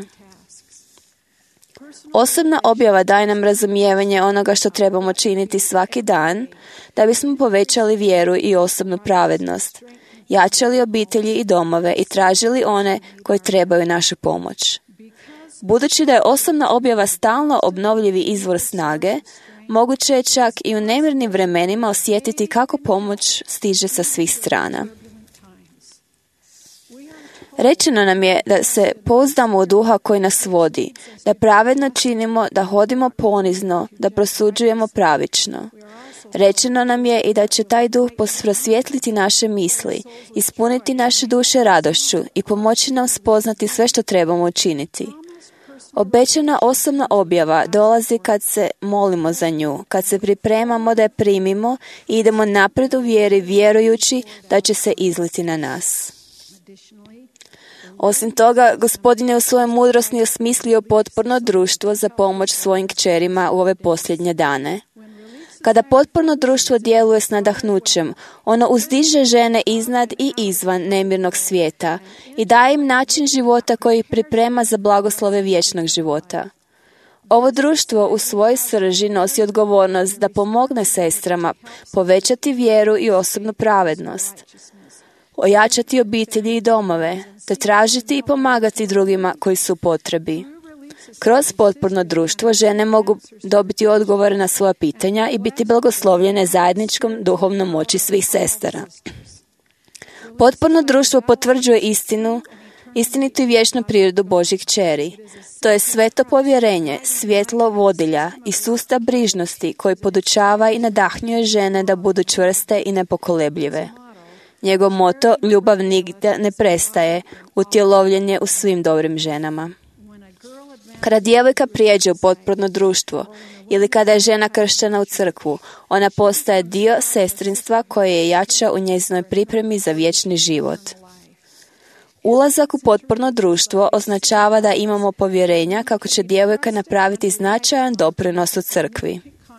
Osobna objava daje nam razumijevanje onoga što trebamo činiti svaki dan da bismo povećali vjeru i osobnu pravednost, jačali obitelji i domove i tražili one koji trebaju našu pomoć. Budući da je osobna objava stalno obnovljivi izvor snage, moguće je čak i u nemirnim vremenima osjetiti kako pomoć stiže sa svih strana. Rečeno nam je da se pouzdamo u duha koji nas vodi, da pravedno činimo, da hodimo ponizno, da prosuđujemo pravično. Rečeno nam je i da će taj duh prosvjetliti naše misli, ispuniti naše duše radošću i pomoći nam spoznati sve što trebamo učiniti. Obećana osobna objava dolazi kad se molimo za nju, kad se pripremamo da je primimo i idemo naprijed u vjeri vjerujući da će se izliti na nas. Osim toga, Gospodin je u svojoj mudrosti osmislio potporno društvo za pomoć svojim kćerima u ove posljednje dane. Kada potporno društvo djeluje s nadahnućem, ono uzdiže žene iznad i izvan nemirnog svijeta i daje im način života koji ih priprema za blagoslove vječnog života. Ovo društvo u svojoj srži nosi odgovornost da pomogne sestrama povećati vjeru i osobnu pravednost, ojačati obitelji i domove, te tražiti i pomagati drugima koji su u potrebi. Kroz potporno društvo žene mogu dobiti odgovore na svoja pitanja i biti blagoslovljene zajedničkom duhovnom moći svih sestara. Potporno društvo potvrđuje istinitu i vječnu prirodu Božjih kćeri. To je sveto povjerenje, svjetlo vodilja i sustav brižnosti koji podučava i nadahnjuje žene da budu čvrste i nepokolebljive. Njegov moto, ljubav nigdje ne prestaje, utjelovljen je u svim dobrim ženama. Kada djevojka prijeđe u potporno društvo ili kada je žena krštena u crkvu, ona postaje dio sestrinstva koje je jača u njezinoj pripremi za vječni život. Ulazak u potporno društvo označava da imamo povjerenja kako će djevojka napraviti značajan doprinos u crkvi.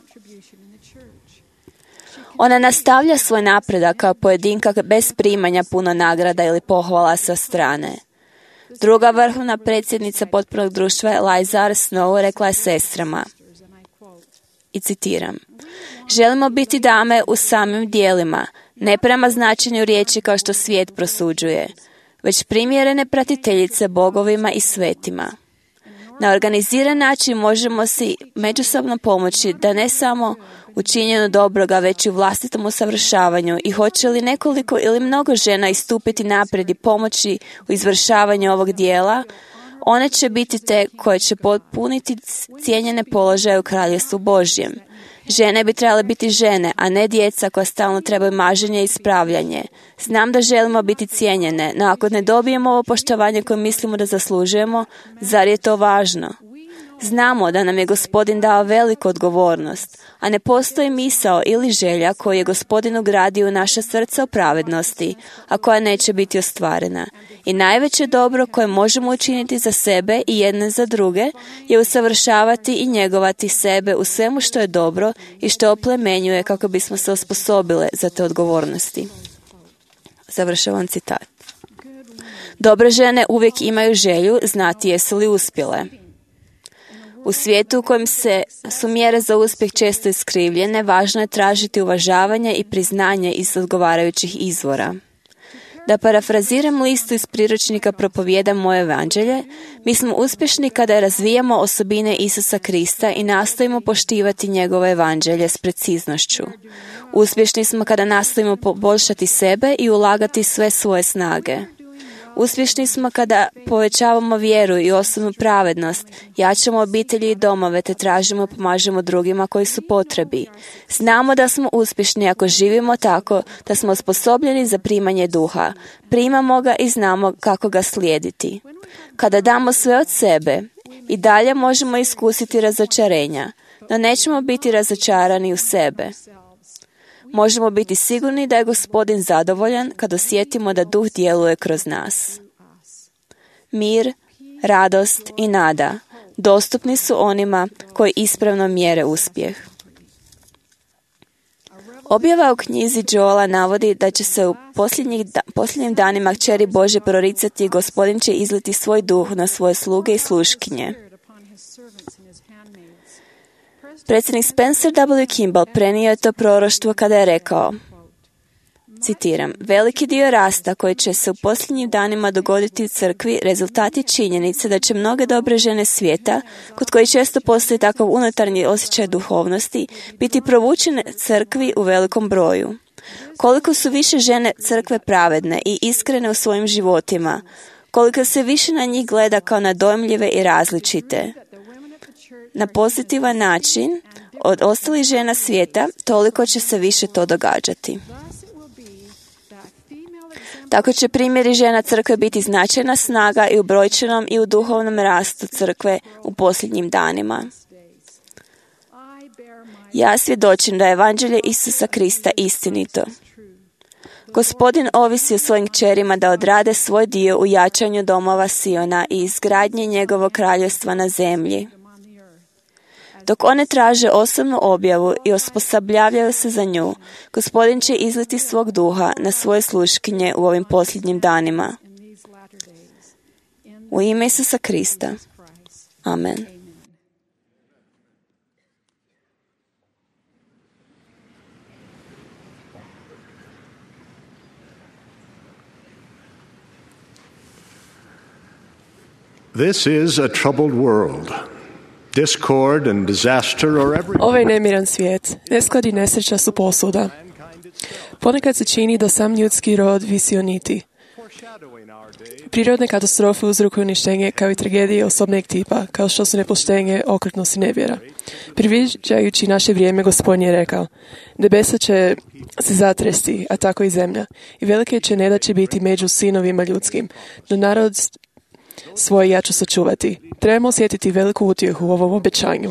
Ona nastavlja svoj napredak kao pojedinka bez primanja puno nagrada ili pohvala sa strane. Druga vrhovna predsjednica potpornog društva Eliza R. Snow rekla je sestrama, i citiram, želimo biti dame u samim dijelima, ne prema značenju riječi kao što svijet prosuđuje, već primjerene pratiteljice bogovima i svetima. Na organiziran način možemo si međusobno pomoći da ne samo učinjeno dobroga, već i u vlastitom usavršavanju i hoće li nekoliko ili mnogo žena istupiti naprijed i pomoći u izvršavanju ovog dijela, one će biti te koje će potpuniti cijenjene položaje u Kraljevstvu Božjem. Žene bi trebale biti žene, a ne djeca koja stalno trebaju maženje i ispravljanje. Znam da želimo biti cijenjene, no ako ne dobijemo ovo poštovanje koje mislimo da zaslužujemo, zar je to važno? Znamo da nam je Gospodin dao veliku odgovornost, a ne postoji misao ili želja koju je Gospodin ugradio u naše srce o pravednosti, a koja neće biti ostvarena. I najveće dobro koje možemo učiniti za sebe i jedne za druge je usavršavati i njegovati sebe u svemu što je dobro i što oplemenjuje kako bismo se osposobile za te odgovornosti. Završavam citat. Dobre žene uvijek imaju želju znati jesu li uspjele. U svijetu u kojem su mjere za uspjeh često iskrivljene, važno je tražiti uvažavanje i priznanje iz odgovarajućih izvora. Da parafraziram listu iz priručnika Propovijedam moje evanđelje, mi smo uspješni kada razvijamo osobine Isusa Krista i nastojimo poštivati njegovo evanđelje s preciznošću. Uspješni smo kada nastojimo poboljšati sebe i ulagati sve svoje snage. Uspješni smo kada povećavamo vjeru i osobnu pravednost, jačamo obitelji i domove te tražimo i pomažemo drugima koji su potrebi. Znamo da smo uspješni ako živimo tako da smo osposobljeni za primanje duha. Primamo ga i znamo kako ga slijediti. Kada damo sve od sebe, i dalje možemo iskusiti razočarenja, no nećemo biti razočarani u sebe. Možemo biti sigurni da je Gospodin zadovoljan kad osjetimo da Duh djeluje kroz nas. Mir, radost i nada dostupni su onima koji ispravno mjere uspjeh. Objava u knjizi Joela navodi da će se u posljednjim danima kćeri Božje proricati i Gospodin će izliti svoj duh na svoje sluge i sluškinje. Predsjednik Spencer W. Kimball prenio je to proroštvo kada je rekao, citiram, veliki dio rasta koji će se u posljednjim danima dogoditi u crkvi rezultati činjenice da će mnoge dobre žene svijeta, kod koji često postoji takav unutarnji osjećaj duhovnosti, biti provučene crkvi u velikom broju. Koliko su više žene crkve pravedne i iskrene u svojim životima, koliko se više na njih gleda kao na dojmljive i različite, na pozitivan način od ostalih žena svijeta, toliko će se više to događati. Tako će primjeri žena crkve biti značajna snaga i u brojčanom i u duhovnom rastu crkve u posljednjim danima. Ja svjedočim da je evanđelje Isusa Krista istinito. Gospodin ovisi o svojim kćerima da odrade svoj dio u jačanju domova Siona i izgradnje njegovog kraljevstva na zemlji. Dok one traže osobnu objavu i osposobljavaju se za nju, Gospodin će izliti svog duha na svoje sluškinje u ovim posljednjim danima. U ime Isusa Krista. Amen. This is a troubled world. Discord and disaster are everywhere. Ovo je nemiran svijet. Nesklad i nesreća su posuda. Ponekad se čini da sam ljudski rod visi o niti. Prirodne katastrofe uzrokuju uništenje kao i tragedije osobnog tipa, kao što su nepoštenje, okrutnost i nevjera. Priviđajući naše vrijeme, Gospodin je rekao, nebesa će se zatresti, a tako i zemlja. I velike će nedaće biti među sinovima ljudskim. No narod svoje ja ću sačuvati. Trebamo osjetiti veliku utjehu u ovom obećanju.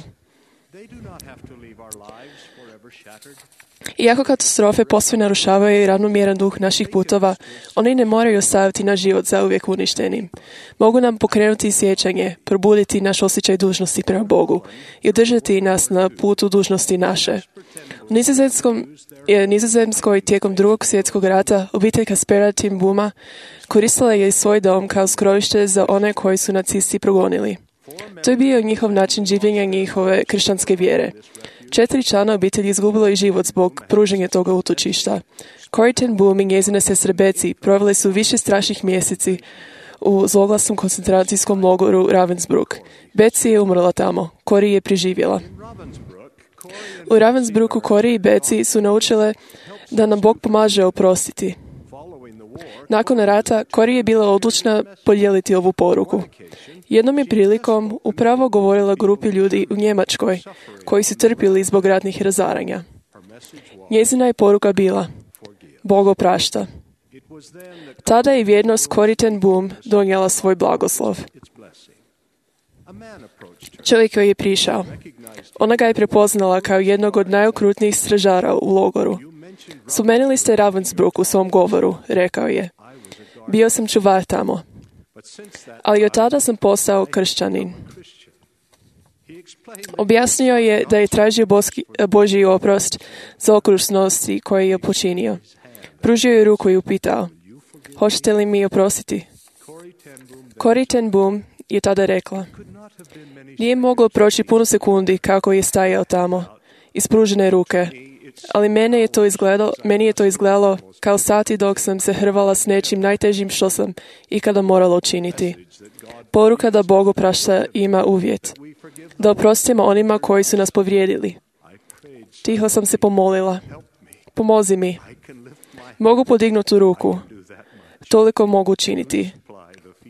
Iako katastrofe posve narušavaju i ravnomjeran duh naših putova, oni ne moraju ostaviti naš život zauvijek uništenim. Mogu nam pokrenuti sjećanje, probuditi naš osjećaj dužnosti prema Bogu i održati nas na putu dužnosti naše. U Nizozemskoj tijekom Drugog svjetskog rata obitelj Kaspera Ten Booma koristila je svoj dom kao skrovište za one koji su nacisti progonili. To je bio njihov način življenja njihove kršćanske vjere. 4 člana obitelji izgubilo je život zbog pruženja toga utočišta. Corrie Ten Boom i njezine sestre Betsy provele su više strašnih mjeseci u zloglasnom koncentracijskom logoru Ravensbrück. Betsy je umrla tamo, Corrie je preživjela. U Ravensbrücku Corrie i Betsy su naučile da nam Bog pomaže oprostiti. Nakon rata, Corrie je bila odlučna podijeliti ovu poruku. Jednom je prilikom upravo govorila grupi ljudi u Njemačkoj, koji su trpili zbog ratnih razaranja. Njezina je poruka bila, Bog oprašta. Tada je vjernost Corrie Ten Boom donijela svoj blagoslov. Čovjek joj je prišao. Ona ga je prepoznala kao jednog od najokrutnijih stražara u logoru. Spomenuli ste Ravensbrück u svom govoru, rekao je. Bio sam čuvar tamo. Ali od tada sam postao kršćanin. Objasnio je da je tražio Božji oprost za okrutnosti koje je počinio. Pružio je ruku i upitao, hoćete li mi oprostiti? Corrie Ten Boom je tada rekla, nije moglo proći puno sekundi kako je stajao tamo, ispružene ruke, ali meni je to izgledalo kao sati dok sam se hrvala s nečim najtežim što sam ikada morala učiniti. Poruka da Bog oprašta ima uvjet. Da oprostimo onima koji su nas povrijedili. Tiho sam se pomolila. Pomozi mi. Mogu podignuti ruku. Toliko mogu učiniti.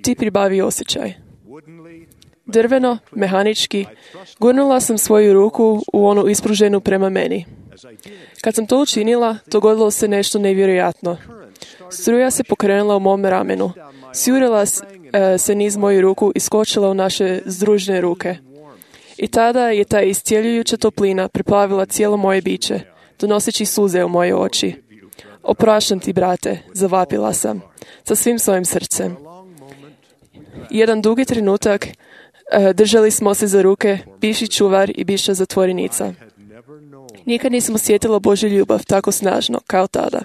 ti pribavi osjećaj. Drveno, mehanički, gurnula sam svoju ruku u onu ispruženu prema meni. Kad sam to učinila, dogodilo se nešto nevjerojatno. Struja se pokrenula u mom ramenu. Sjurila se niz moju ruku i skočila u naše združene ruke. I tada je ta iscijeljujuća toplina preplavila cijelo moje biće, donoseći suze u moje oči. Opraštam ti, brate, zavapila sam, sa svim svojim srcem. Jedan dugi trenutak držali smo se za ruke, bivši čuvar i bivša zatvorenica. Nikad nisam osjetila Božju ljubav tako snažno kao tada.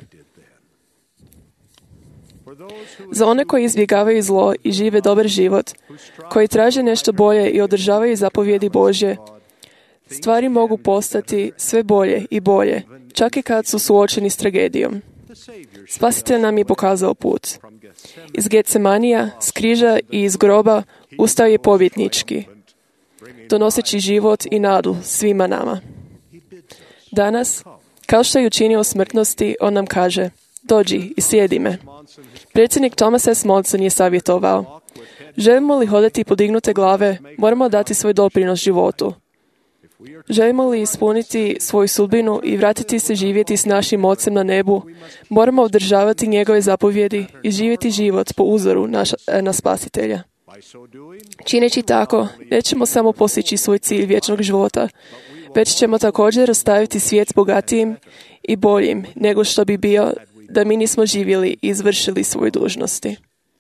Za one koji izbjegavaju zlo i žive dobar život, koji traže nešto bolje i održavaju zapovjedi Božje, stvari mogu postati sve bolje i bolje, čak i kad su suočeni s tragedijom. Spasitelj nam je pokazao put. Iz Getsemanija, s križa i iz groba ustao je pobjednički, donoseći život i nadu svima nama. Danas, kao što je učinio smrtnosti, on nam kaže: dođi i slijedi me. Predsjednik Thomas S. Monson je savjetovao: želimo li hodati podignute glave, moramo dati svoj doprinos životu. Želimo li ispuniti svoju sudbinu i vratiti se živjeti s našim Ocem na nebu, moramo održavati njegove zapovjedi i živjeti život po uzoru na Spasitelja. Čineći tako, nećemo samo postići svoj cilj vječnog života, već ćemo također ostaviti svijet bogatijim i boljim nego što bi bio da mi nismo živjeli i izvršili svoje dužnosti.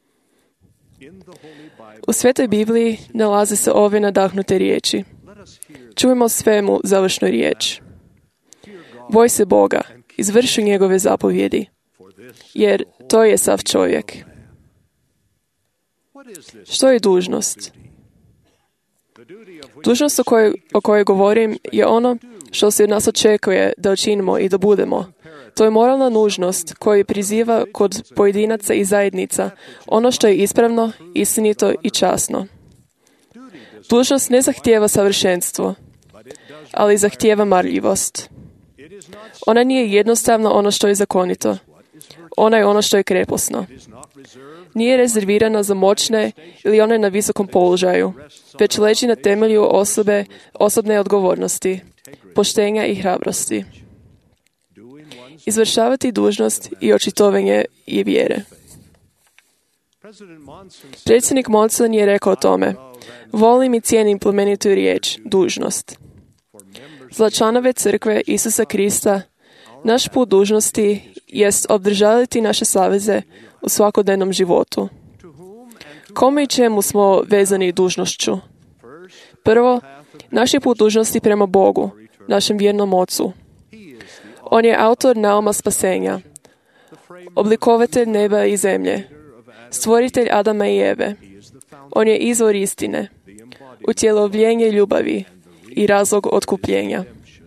U Svetoj Bibliji nalaze se ove nadahnute riječi. Čujemo svemu završnu riječ. Boj se Boga, izvrši njegove zapovjedi, jer to je sav čovjek. Što je dužnost? Dužnost o kojoj govorim je ono što se od nas očekuje da učinimo i da budemo. To je moralna nužnost koju priziva kod pojedinaca i zajednica ono što je ispravno, istinito i časno. Dužnost ne zahtijeva savršenstvo, ali zahtijeva marljivost. Ona nije jednostavno ono što je zakonito. Ona je ono što je kreposno. Nije rezervirana za moćne ili one na visokom položaju, već leži na temelju osobne odgovornosti, poštenja i hrabrosti. Izvršavati dužnost i očitovanje je vjere. Predsjednik Monson je rekao o tome: volim i cijenim plemenitu riječ, dužnost. Za članove crkve Isusa Krista, naš put dužnosti jest obdržavati naše saveze u svakodnevnom životu. Kome i čemu smo vezani dužnošću? Prvo, naš je put dužnosti prema Bogu, našem vjernom Ocu. On je autor nauma spasenja, oblikovatelj neba i zemlje, stvoritelj Adama i Eve. On je izvor istine, utjelovljenje ljubavi i razlog otkupljenja.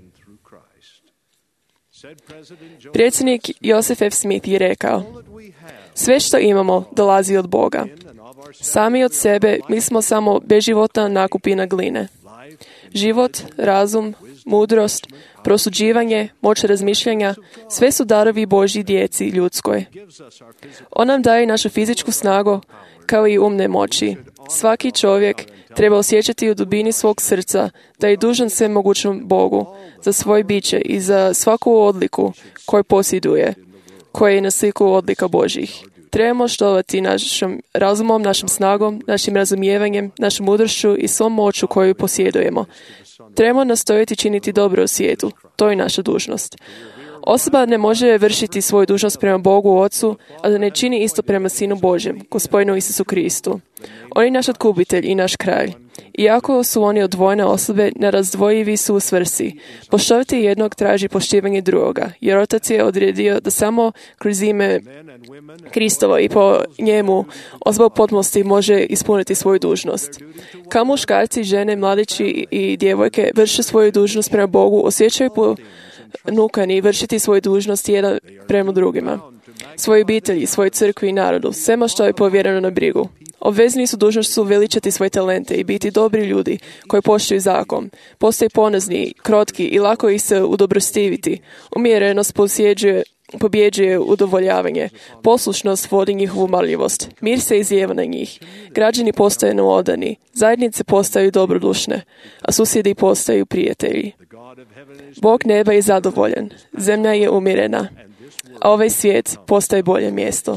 Predsjednik Joseph F. Smith je rekao: sve što imamo dolazi od Boga. Sami od sebe mi smo samo beživotna nakupina gline. Život, razum, mudrost, prosuđivanje, moć razmišljanja, sve su darovi Božji djeci ljudskoj. On nam daje našu fizičku snagu, kao i umne moći. Svaki čovjek treba osjećati u dubini svog srca da je dužan svemogućnom Bogu za svoje biće i za svaku odliku koju posjeduje, koja je na sliku odlika Božjih. Trebamo štovati našim razumom, našim snagom, našim razumijevanjem, našom mudrošću i svom moću koju posjedujemo. Trebamo nastojati činiti dobro u svijetu. To je naša dužnost. Osoba ne može vršiti svoju dužnost prema Bogu Ocu, a da ne čini isto prema Sinu Božjem, Gospodinu Isusu Kristu. On je naš otkupitelj i naš kralj. Iako su oni odvojene osobe, nerazdvojivi su u svrsi. Poštovati jednog traži poštivanje drugoga, jer Otac je odredio da samo kroz ime Kristovo i po njemu osoba u potpunosti može ispuniti svoju dužnost. Kao muškarci, žene, mladići i djevojke vrše svoju dužnost prema Bogu, osjećaju ponukani vršiti svoju dužnost jedan prema drugima, svoje obitelji, svoje crkvi i narodu, svema što je povjereno na brigu. Obvezni su dužnošću veličati svoje talente i biti dobri ljudi koji poštuju zakon. Postoje ponozni, krotki i lako ih se udobrostiviti. Umjerenost posjeđuje pobjeđuje udovoljavanje. Poslušnost vodi njihovu marljivost. Mir se izlijeva na njih. Građani postaju neodani. Zajednice postaju dobrodušne, a susjedi postaju prijatelji. Bog neba je zadovoljan. Zemlja je umirena, a ovaj svijet postaje bolje mjesto.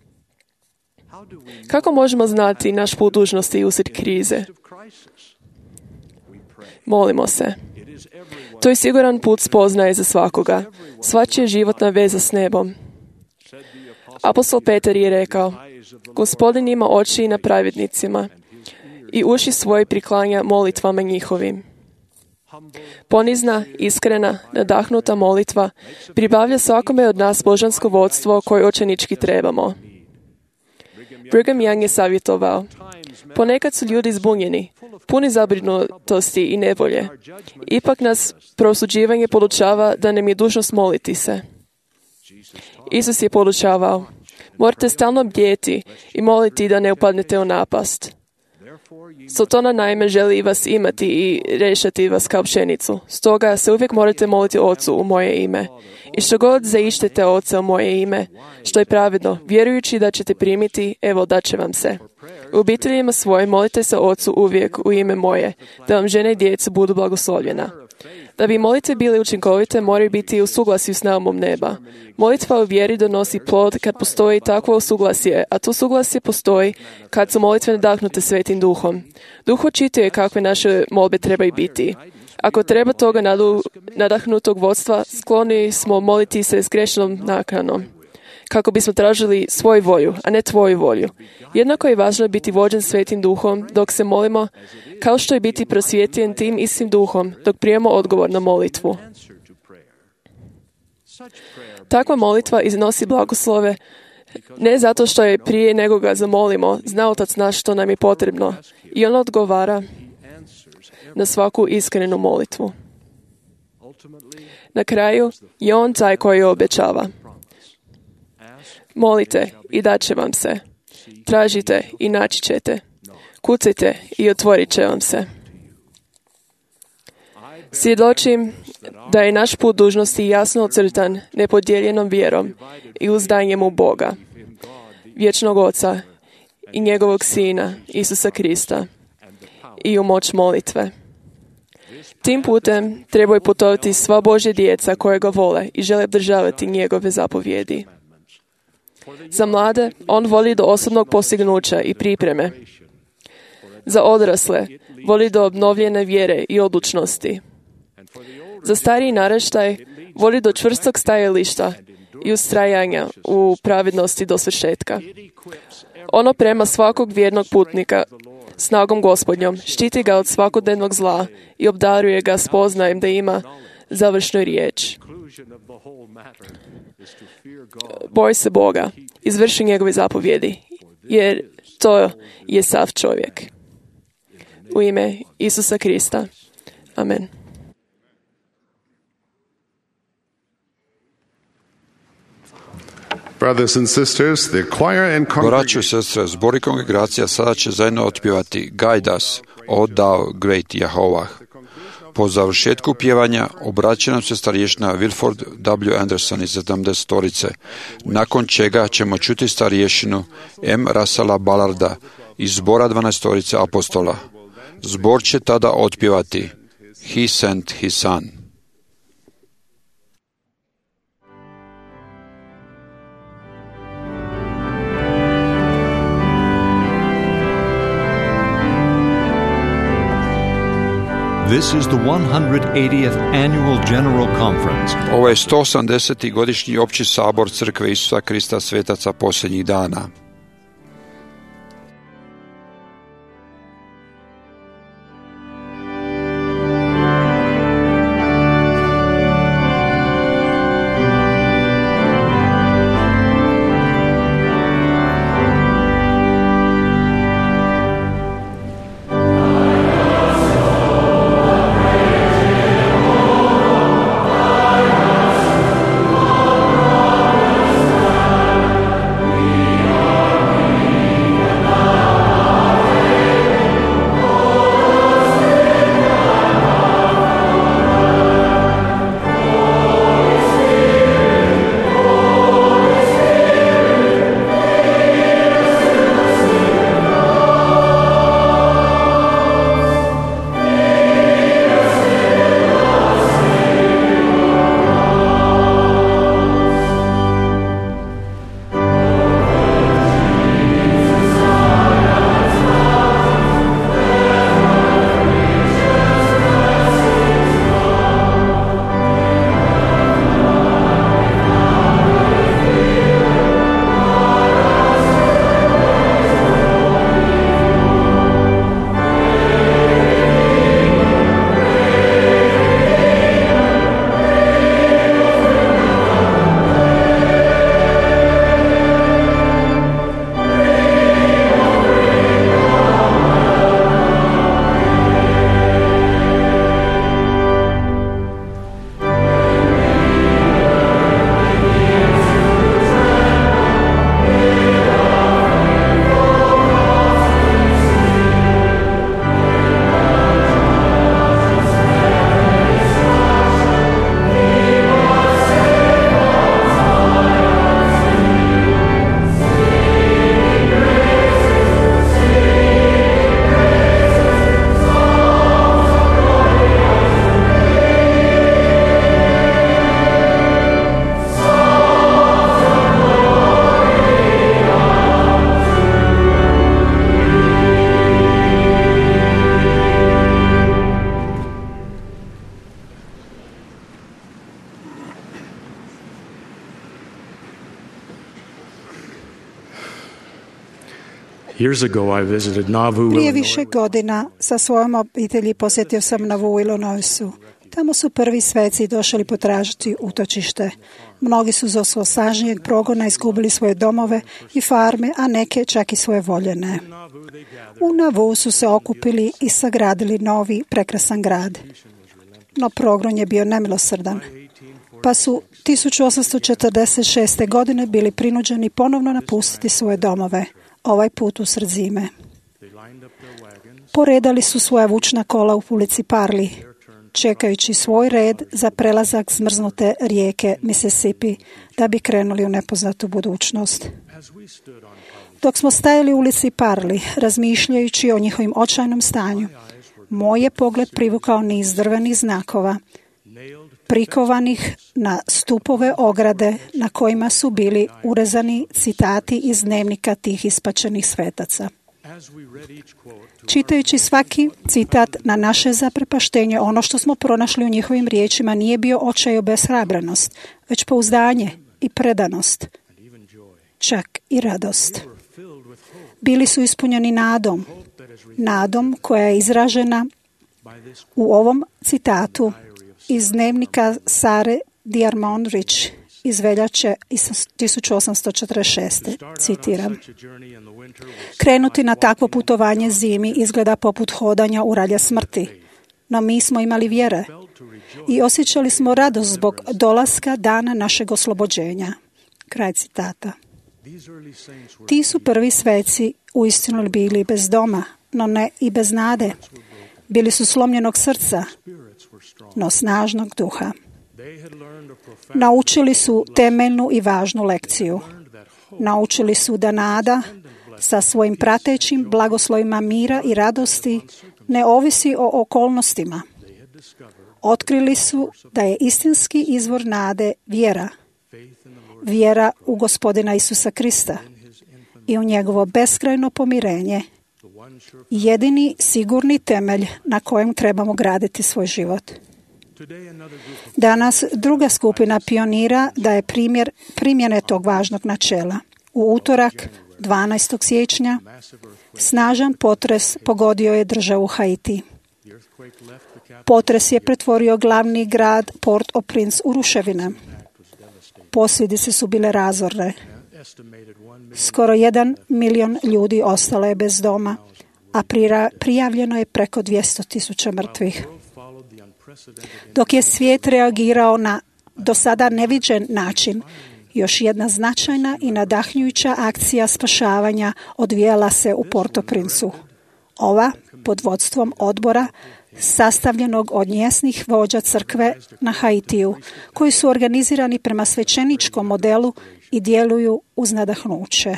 Kako možemo znati naš put dužnosti usred krize? Molimo se. To je siguran put spoznaje za svakoga. Svačija životna veza s nebom. Apostol Petar je rekao: Gospodin ima oči na pravednicima i uši svoje priklanja molitvama njihovim. Ponizna, iskrena, nadahnuta molitva pribavlja svakome od nas božansko vodstvo koje očajnički trebamo. Brigham Young je savjetovao: ponekad su ljudi zbunjeni, puni zabrinutosti i nevolje. Ipak nas prosuđivanje podučava da nam je dužnost moliti se. Isus je podučavao: morate stalno bdjeti i moliti da ne upadnete u napast. Sotona naime želi vas imati i rešati vas kao pšenicu. Stoga se uvijek morate moliti Ocu u moje ime. I što god zaištete Oca u moje ime, što je pravedno, vjerujući da ćete primiti, evo daće vam se. U obiteljima svojim molite se Ocu uvijek u ime moje, da vam žene i djeca budu blagoslovljena. Da bi molitve bile učinkovite, moraju biti u suglasju s naumom neba. Molitva u vjeri donosi plod kad postoji takvo suglasje, a to suglasje postoji kad su molitve nadahnute Svetim Duhom. Duh očituje kakve naše molbe trebaju biti. Ako treba toga nadahnutog vodstva, skloni smo moliti se s grešnom nakanom, kako bismo tražili svoju volju, a ne tvoju volju. Jednako je važno biti vođen Svetim Duhom dok se molimo, kao što je biti prosvjetljen tim istim Duhom dok primamo odgovor na molitvu. Takva molitva iznosi blagoslove ne zato što je prije nego ga zamolimo, zna Otac naš što nam je potrebno, i on odgovara na svaku iskrenu molitvu. Na kraju je on taj koji obećava: molite i dat će vam se. Tražite i naći ćete. Kucajte i otvorit će vam se. Svjedočim da je naš put dužnosti jasno ocrtan nepodijeljenom vjerom i uzdanjem u Boga, vječnog Oca i njegovog Sina, Isusa Krista, i u moć molitve. Tim putem trebaju putovati sva Božja djeca koje ga vole i žele obdržavati njegove zapovjedi. Za mlade, on voli do osobnog postignuća i pripreme. Za odrasle, voli do obnovljene vjere i odlučnosti. Za stariji naraštaj, voli do čvrstog stajališta i ustrajanja u pravednosti do svršetka. Ono prema svakog vjernog putnika snagom Gospodnjom, štiti ga od svakodnevnog zla i obdaruje ga spoznajem da ima završnu riječ. Boj se Boga, izvrši njegove zapovjedi, jer to je sav čovjek. U ime Isusa Krista. Amen. Brothers and sisters, the choir and Braćo i sestre, zbor i kongregacija sada će zajedno otpjevati Guide Us, O Thou Great Jehovah. Po završetku pjevanja obraća nam se starješina Wilford W. Anderson iz 70-torice, nakon čega ćemo čuti starješinu M. Russella Ballarda iz zbora 12-torice apostola. Zbor će tada otpjevati He Sent His Son. This is the 180th Annual General Conference. Ovo je 180. godišnji opći sabor Crkve Isusa Krista svetaca posljednjih dana. We Years ago, I visited Nauvoo, Prije Illinois. više godina sa svojom obitelji posjetio sam Nauvoo u Illinoisu. Tamo su prvi sveci došli potražiti utočište. Mnogi su zbog snažnijeg progona izgubili svoje domove i farme, a neke čak i svoje voljene. U Nauvoo su se okupili i sagradili novi, prekrasan grad. No progon je bio nemilosrdan, pa su 1846. godine bili prinuđeni ponovno napustiti svoje domove, ovaj put usred zime. Poredali su svoja vučna kola u ulici Parli, čekajući svoj red za prelazak zmrznute rijeke Mississippi da bi krenuli u nepoznatu budućnost. Dok smo stajali u ulici Parli, razmišljajući o njihovim očajnom stanju, moj je pogled privukao niz drvenih znakova, prikovanih na stupove ograde na kojima su bili urezani citati iz dnevnika tih ispačenih svetaca. Čitajući svaki citat na naše zaprepaštenje, ono što smo pronašli u njihovim riječima nije bio očaj i obeshrabrenost, već pouzdanje i predanost, čak i radost. Bili su ispunjeni nadom koja je izražena u ovom citatu iz dnevnika Sare Diarmond Rich iz veljače 1846. Citiram: krenuti na takvo putovanje zimi izgleda poput hodanja u ralje smrti, no mi smo imali vjere i osjećali smo radost zbog dolaska dana našeg oslobođenja. Kraj citata. Ti su prvi sveci uistinu bili bez doma, no ne i bez nade. Bili su slomljenog srca, no snažnog duha. Naučili su temeljnu i važnu lekciju. Naučili su da nada sa svojim pratećim blagoslovima mira i radosti ne ovisi o okolnostima. Otkrili su da je istinski izvor nade vjera. Vjera u Gospodina Isusa Krista i u njegovo beskrajno pomirenje, jedini sigurni temelj na kojem trebamo graditi svoj život. Danas druga skupina pionira daje primjer primjene tog važnog načela. U utorak, 12. siječnja, snažan potres pogodio je državu Haiti. Potres je pretvorio glavni grad Port-au-Prince u ruševine. Posljedice su bile razorne. Skoro 1 milion ljudi ostalo je bez doma, a prijavljeno je preko 200,000 mrtvih. Dok je svijet reagirao na do sada neviđen način, još jedna značajna i nadahnjujuća akcija spašavanja odvijala se u Port-au-Princeu. Ova, pod vodstvom odbora, sastavljenog od njesnih vođa crkve na Haitiju, koji su organizirani prema svećeničkom modelu i djeluju uz nadahnuće.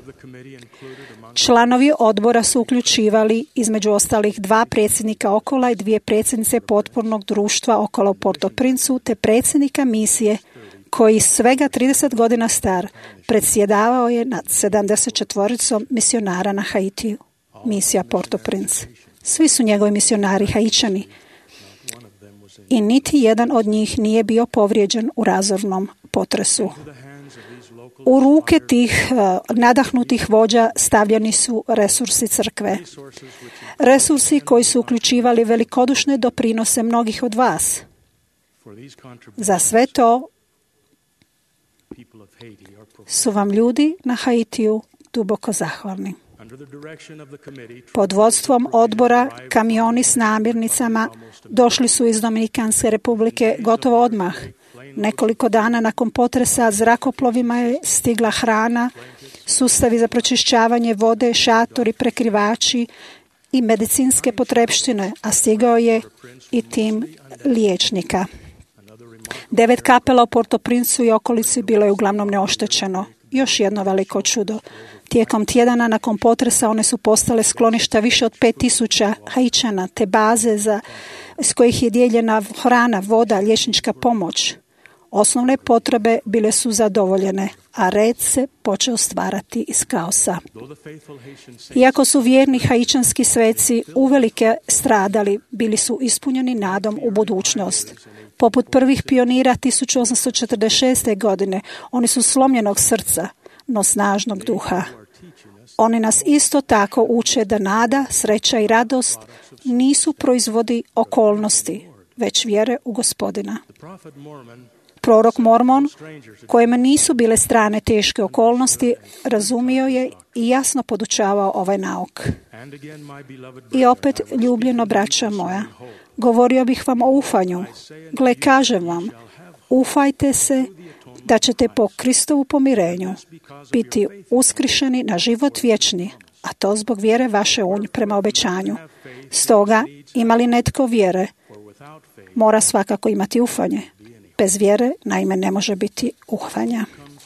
Članovi odbora su uključivali između ostalih 2 predsjednika Okola i 2 predsjednice potpornog društva Okola u Port-au-Princeu, te predsjednika misije koji svega 30 godina star predsjedavao je nad 74 misionara na Haitiju. Misija Port-au-Prince. Svi su njegovi misionari Haičani i niti jedan od njih nije bio povrijeđen u razornom potresu. U ruke tih nadahnutih vođa stavljeni su resursi crkve. Resursi koji su uključivali velikodušne doprinose mnogih od vas. Za sve to su vam ljudi na Haitiju duboko zahvalni. Pod vodstvom odbora kamioni s namirnicama došli su iz Dominikanske republike gotovo odmah. Nekoliko dana nakon potresa zrakoplovima je stigla hrana, sustavi za pročišćavanje vode, šatori, prekrivači i medicinske potrepštine, a stigao je i tim liječnika. 9 kapela u Port-au-Princeu i okolici bilo je uglavnom neoštećeno. Još jedno veliko čudo. Tijekom tjedana nakon potresa one su postale skloništa više od 5,000 Haičana, te baze iz kojih je dijeljena hrana, voda, liječnička pomoć. Osnovne potrebe bile su zadovoljene, a red se počeo stvarati iz kaosa. Iako su vjerni haičanski sveci uvelike stradali, bili su ispunjeni nadom u budućnost. Poput prvih pionira 1846. godine, oni su slomljenog srca, no snažnog duha. Oni nas isto tako uče da nada, sreća i radost nisu proizvodi okolnosti, već vjere u Gospodina. Prorok Mormon, kojima nisu bile strane teške okolnosti, razumio je i jasno podučavao ovaj nauk. I opet, ljubljeno braća moja, govorio bih vam o ufanju. Gle, kažem vam, ufajte se da ćete po Kristovu pomirenju biti uskrišeni na život vječni, a to zbog vjere vaše prema obećanju. Stoga, ima li netko vjere, mora svakako imati ufanje. Bez vjere, naime, ne može biti ufanja.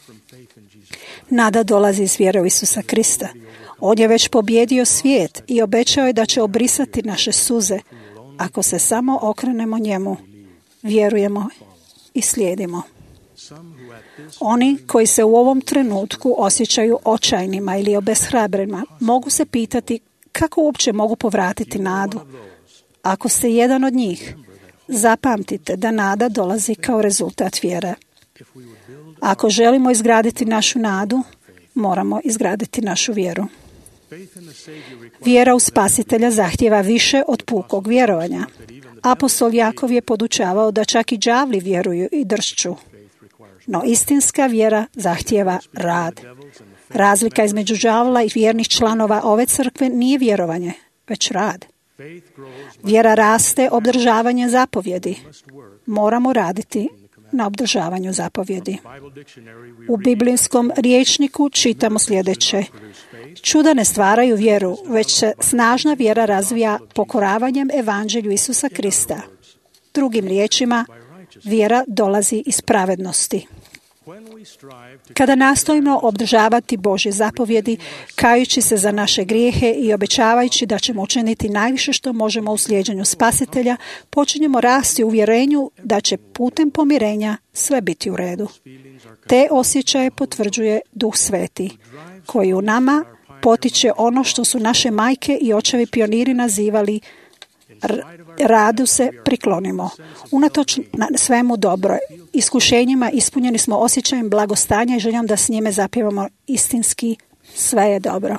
Nada dolazi iz vjere u Isusa Krista. On je već pobjedio svijet i obećao je da će obrisati naše suze ako se samo okrenemo njemu, vjerujemo i slijedimo. Oni koji se u ovom trenutku osjećaju očajnima ili obeshrabrenima mogu se pitati kako uopće mogu povratiti nadu. Ako ste jedan od njih, zapamtite da nada dolazi kao rezultat vjere. Ako želimo izgraditi našu nadu, moramo izgraditi našu vjeru. Vjera u Spasitelja zahtijeva više od pukog vjerovanja. Apostol Jakov je podučavao da čak i đavli vjeruju i dršću. No istinska vjera zahtijeva rad. Razlika između đavla i vjernih članova ove crkve nije vjerovanje, već rad. Vjera raste obdržavanje zapovjedi. Moramo raditi na obdržavanju zapovjedi. U biblijskom rječniku čitamo sljedeće. Čuda ne stvaraju vjeru, već se snažna vjera razvija pokoravanjem evanđelju Isusa Krista. Drugim riječima, vjera dolazi iz pravednosti. Kada nastojimo obdržavati Božje zapovjedi, kajući se za naše grijehe i obećavajući da ćemo učiniti najviše što možemo u slijeđenju Spasitelja, počinjemo rasti u uvjerenju da će putem pomirenja sve biti u redu. Te osjećaje potvrđuje Duh Sveti, koji u nama potiče ono što su naše majke i očevi pioniri nazivali radu se priklonimo. Unatoč svemu dobro, iskušenjima ispunjeni smo osjećajem blagostanja i željom da s njime zapjevamo istinski sve je dobro.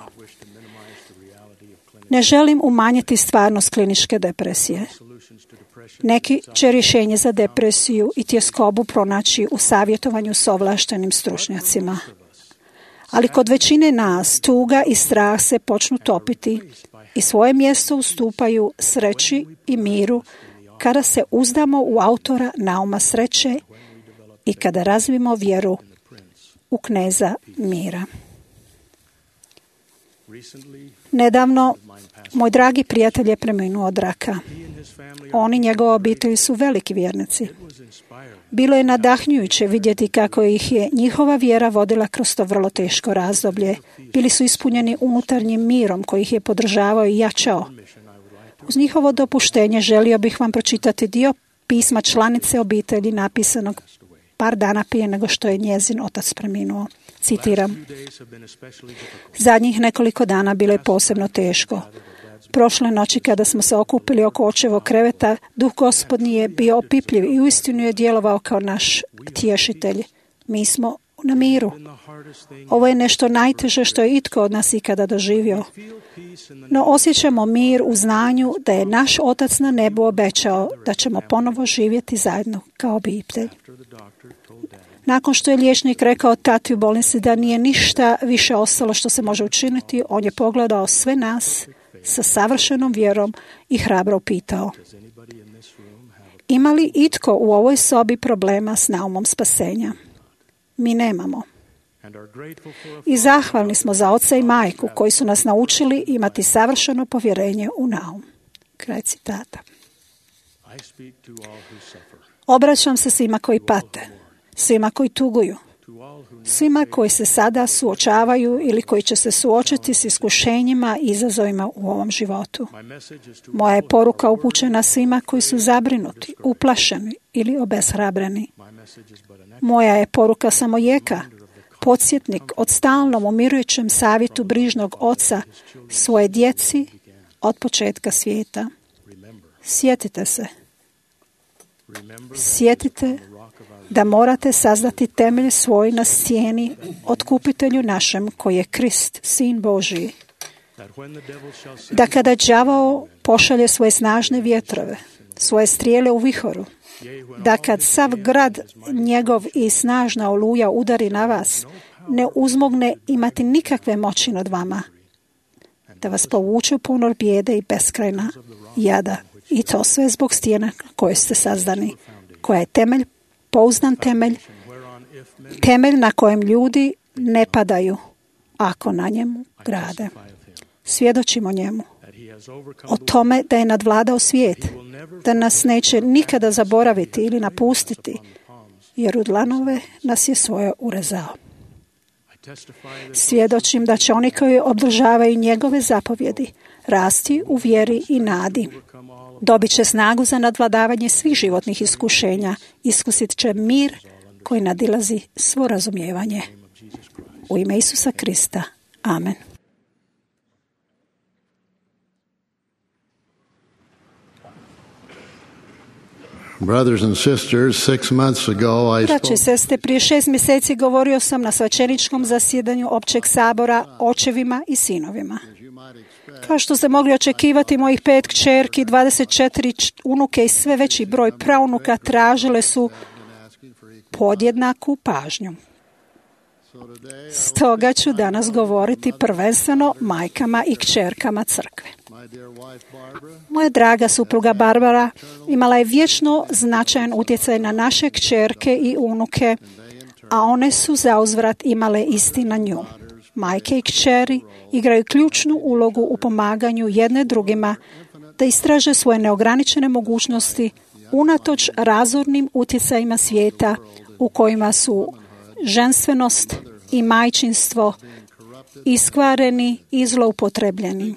Ne želim umanjiti stvarnost kliničke depresije. Neki će rješenje za depresiju i tjeskobu pronaći u savjetovanju s ovlaštenim stručnjacima. Ali kod većine nas tuga i strah se počnu topiti i svoje mjesto ustupaju sreći i miru kada se uzdamo u autora nauma sreće i kada razvijemo vjeru u kneza mira. Nedavno, moj dragi prijatelj je preminuo od raka. On i njegova obitelj su veliki vjernici. Bilo je nadahnjujuće vidjeti kako ih je njihova vjera vodila kroz to vrlo teško razdoblje. Bili su ispunjeni unutarnjim mirom koji ih je podržavao i jačao. Uz njihovo dopuštenje želio bih vam pročitati dio pisma članice obitelji napisanog par dana prije nego što je njezin otac preminuo. Citiram. Zadnjih nekoliko dana bilo je posebno teško. Prošle noći kada smo se okupili oko očevog kreveta, Duh Gospodnji je bio opipljiv i uistinu je djelovao kao naš tješitelj. Mi smo na miru. Ovo je nešto najteže što je itko od nas ikada doživio. No osjećamo mir u znanju da je naš Otac na nebu obećao da ćemo ponovo živjeti zajedno kao obitelj. Nakon što je liječnik rekao tati u bolnici da nije ništa više ostalo što se može učiniti, on je pogledao sve nas sa savršenom vjerom i hrabro pitao: ima li itko u ovoj sobi problema s naumom spasenja? Mi nemamo. I zahvalni smo za oca i majku koji su nas naučili imati savršeno povjerenje u naum. Kraj citata. Obraćam se svima koji pate, svima koji tuguju, svima koji se sada suočavaju ili koji će se suočiti s iskušenjima i izazovima u ovom životu. Moja je poruka upućena svima koji su zabrinuti, uplašeni ili obeshrabreni. Moja je poruka samo jeka, podsjetnik od stalnom umirujućem savjetu brižnog oca svoje djeci od početka svijeta. Sjetite se, Sjetite da morate saznati temelj svoj na stijeni otkupitelju našem koji je Krist, Sin Božiji. Da kada đavao pošalje svoje snažne vjetrove, svoje strijele u vihoru, da kad sav grad njegov i snažna oluja udari na vas, ne uzmogne imati nikakve moći nad vama, da vas povuče u ponor bijede i beskrajna jada. I to sve zbog stijena koje ste sazdani, koja je temelj, pouzdan temelj, temelj na kojem ljudi ne padaju, ako na njemu grade. Svjedočimo njemu o tome da je nadvladao svijet, da nas neće nikada zaboraviti ili napustiti, jer u dlanove nas je svoje urezao. Svjedočim da će oni koji obdržavaju njegove zapovjedi rasti u vjeri i nadi. Dobit će snagu za nadvladavanje svih životnih iskušenja. Iskusit će mir koji nadilazi svo razumijevanje. U ime Isusa Krista. Amen. Brothers and sisters, 6 months ago I Braće i sestre, prije 6 mjeseci govorio sam na svećeničkom zasjedanju općeg sabora očevima i sinovima. Kao što ste mogli očekivati, mojih 5 kćerki, 24 unuke i sve veći broj praunuka tražile su podjednaku pažnju. Stoga ću danas govoriti prvenstveno majkama i kćerkama crkve. Moja draga supruga Barbara imala je vječno značajan utjecaj na naše kćerke i unuke, a one su zauzvrat imale isti na nju. Majke i kćeri igraju ključnu ulogu u pomaganju jedne drugima da istraže svoje neograničene mogućnosti unatoč razornim utjecajima svijeta u kojima su ženstvenost i majčinstvo iskvareni i zloupotrebljeni.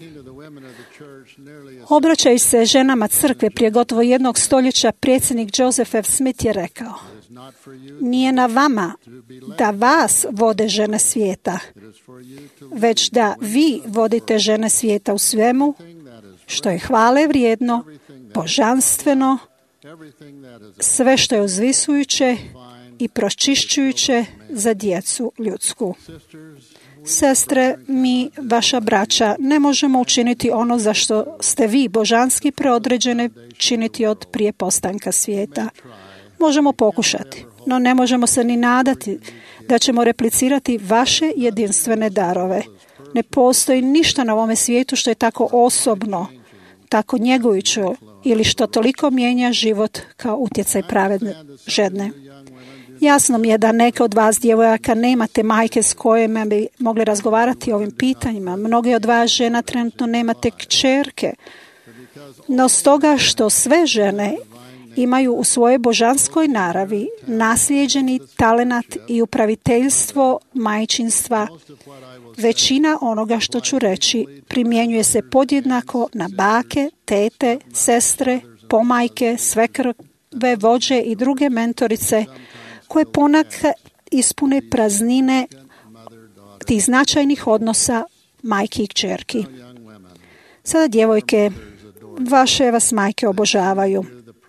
Obraćajući se ženama crkve prije gotovo 1 stoljeća, predsjednik Joseph F. Smith je rekao: nije na vama da vas vode žene svijeta, već da vi vodite žene svijeta u svemu što je hvale vrijedno, božanstveno, sve što je uzvisujuće i pročišćujuće za djecu ljudsku. Sestre, mi, vaša braća, ne možemo učiniti ono za što ste vi božanski preodređene činiti od prije postanka svijeta. Možemo pokušati, no ne možemo se ni nadati da ćemo replicirati vaše jedinstvene darove. Ne postoji ništa na ovome svijetu što je tako osobno, tako njegujuće ili što toliko mijenja život kao utjecaj pravedne žene. Jasno mi je da neke od vas djevojaka nemate majke s kojima bi mogli razgovarati o ovim pitanjima. Mnoge od vas žena trenutno nemate kćerke. No stoga što sve žene imaju u svojoj božanskoj naravi naslijeđeni talenat i upraviteljstvo majčinstva, većina onoga što ću reći primjenjuje se podjednako na bake, tete, sestre, pomajke, svekrve, vođe i druge mentorice koje ponekad ispune praznine tih značajnih odnosa majki i kćerki. Sada, djevojke, vaše vas majke obožavaju.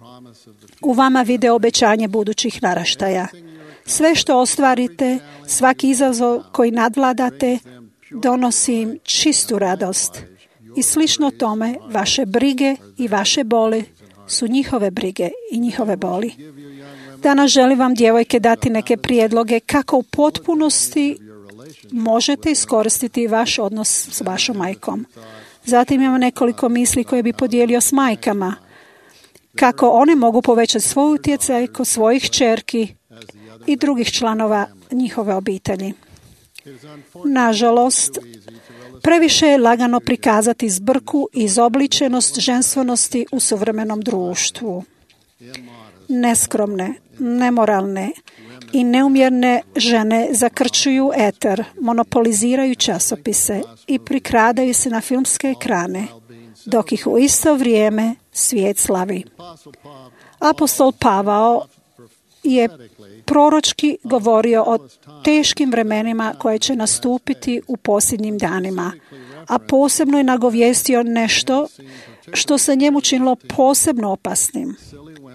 U vama vide obećanje budućih naraštaja. Sve što ostvarite, svaki izazov koji nadvladate, donosi im čistu radost. I slično tome, vaše brige i vaše boli su njihove brige i njihove boli. Danas želim vam, djevojke, dati neke prijedloge kako u potpunosti možete iskoristiti vaš odnos s vašom majkom. Zatim imam nekoliko misli koje bi podijelio s majkama. Kako one mogu povećati svoj utjecaj kod svojih kćerki i drugih članova njihove obitelji. Nažalost, previše je lagano prikazati zbrku i izobličenost ženstvenosti u suvremenom društvu. Neskromne, nemoralne i neumjerne žene zakrčuju eter, monopoliziraju časopise i prikradaju se na filmske ekrane, dok ih u isto vrijeme svijet slavi. Apostol Pavao je proročki govorio o teškim vremenima koje će nastupiti u posljednjim danima, a posebno je nagovijestio nešto što se njemu činilo posebno opasnim.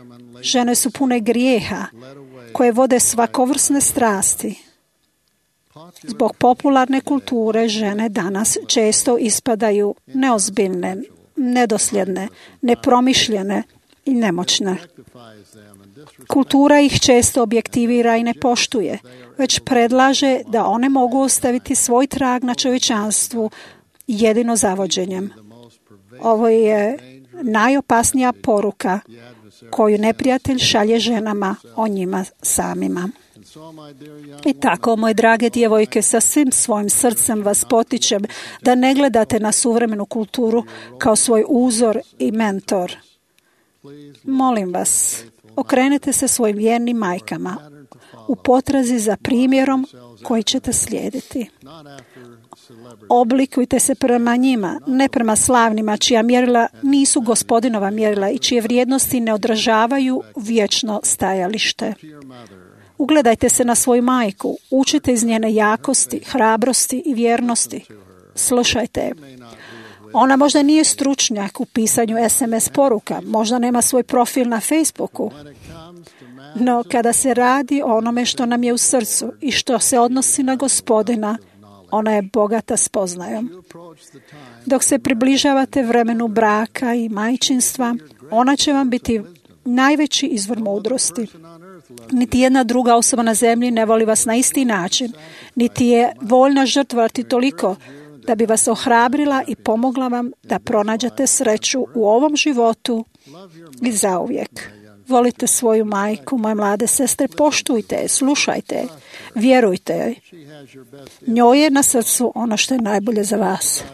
Žene su pune grijeha koje vode svakovrsne strasti. Zbog popularne kulture žene danas često ispadaju neozbiljne, nedosljedne, nepromišljene i nemoćne. Kultura ih često objektivira i ne poštuje, već predlaže da one mogu ostaviti svoj trag na čovječanstvu jedino zavođenjem. Ovo je najopasnija poruka koju neprijatelj šalje ženama o njima samima. I tako, moje drage djevojke, sa svim svojim srcem vas potičem da ne gledate na suvremenu kulturu kao svoj uzor i mentor. Molim vas, okrenite se svojim vjernim majkama u potrazi za primjerom koji ćete slijediti. Oblikujte se prema njima, ne prema slavnima čija mjerila nisu Gospodinova mjerila i čije vrijednosti ne odražavaju vječno stajalište. Ugledajte se na svoju majku, učite iz njene jakosti, hrabrosti i vjernosti. Slušajte je. Ona možda nije stručnjak u pisanju SMS poruka, možda nema svoj profil na Facebooku, no kada se radi o onome što nam je u srcu i što se odnosi na Gospodina, ona je bogata spoznajom. Dok se približavate vremenu braka i majčinstva, ona će vam biti najveći izvor mudrosti. Niti jedna druga osoba na zemlji ne voli vas na isti način, niti je voljna žrtvovati toliko da bi vas ohrabrila i pomogla vam da pronađete sreću u ovom životu i zauvijek. Volite svoju majku, moje mlade sestre, poštujte je, slušajte je, vjerujte joj. Njoj je na srcu ono što je najbolje za vas.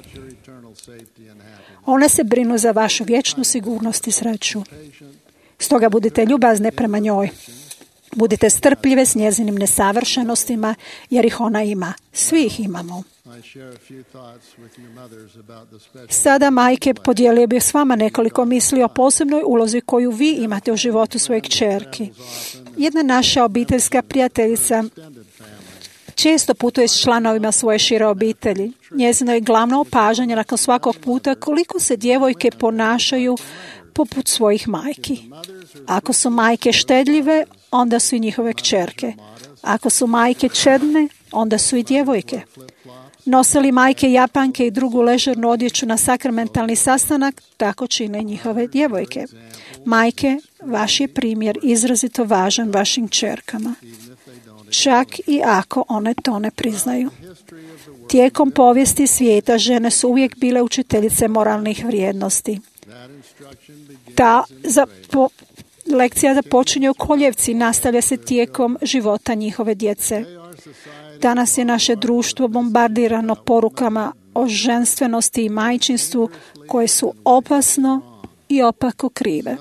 One se brinu za vašu vječnu sigurnost i sreću. Stoga budite ljubazne prema njoj. Budite strpljive s njezinim nesavršenostima, jer ih ona ima. Svi ih imamo. Sada, majke, podijelio bih s vama nekoliko misli o posebnoj ulozi koju vi imate u životu svoje kćerki. Jedna naša obiteljska prijateljica često putuje s članovima svoje šire obitelji. Njezino je glavno opažanje nakon svakog puta koliko se djevojke ponašaju poput svojih majki. Ako su majke štedljive, onda su i njihove kćerke. Ako su majke čedne, onda su i djevojke. Nose li majke Japanke i drugu ležernu odjeću na sakramentalni sastanak, tako čine njihove djevojke. Majke, vaš je primjer izrazito važan vašim kćerkama, čak i ako one to ne priznaju. Tijekom povijesti svijeta žene su uvijek bile učiteljice moralnih vrijednosti. Ta lekcija započinje u koljevci, nastavlja se tijekom života njihove djece. Danas je naše društvo bombardirano porukama o ženstvenosti i majčinstvu koje su opasno i opako krive.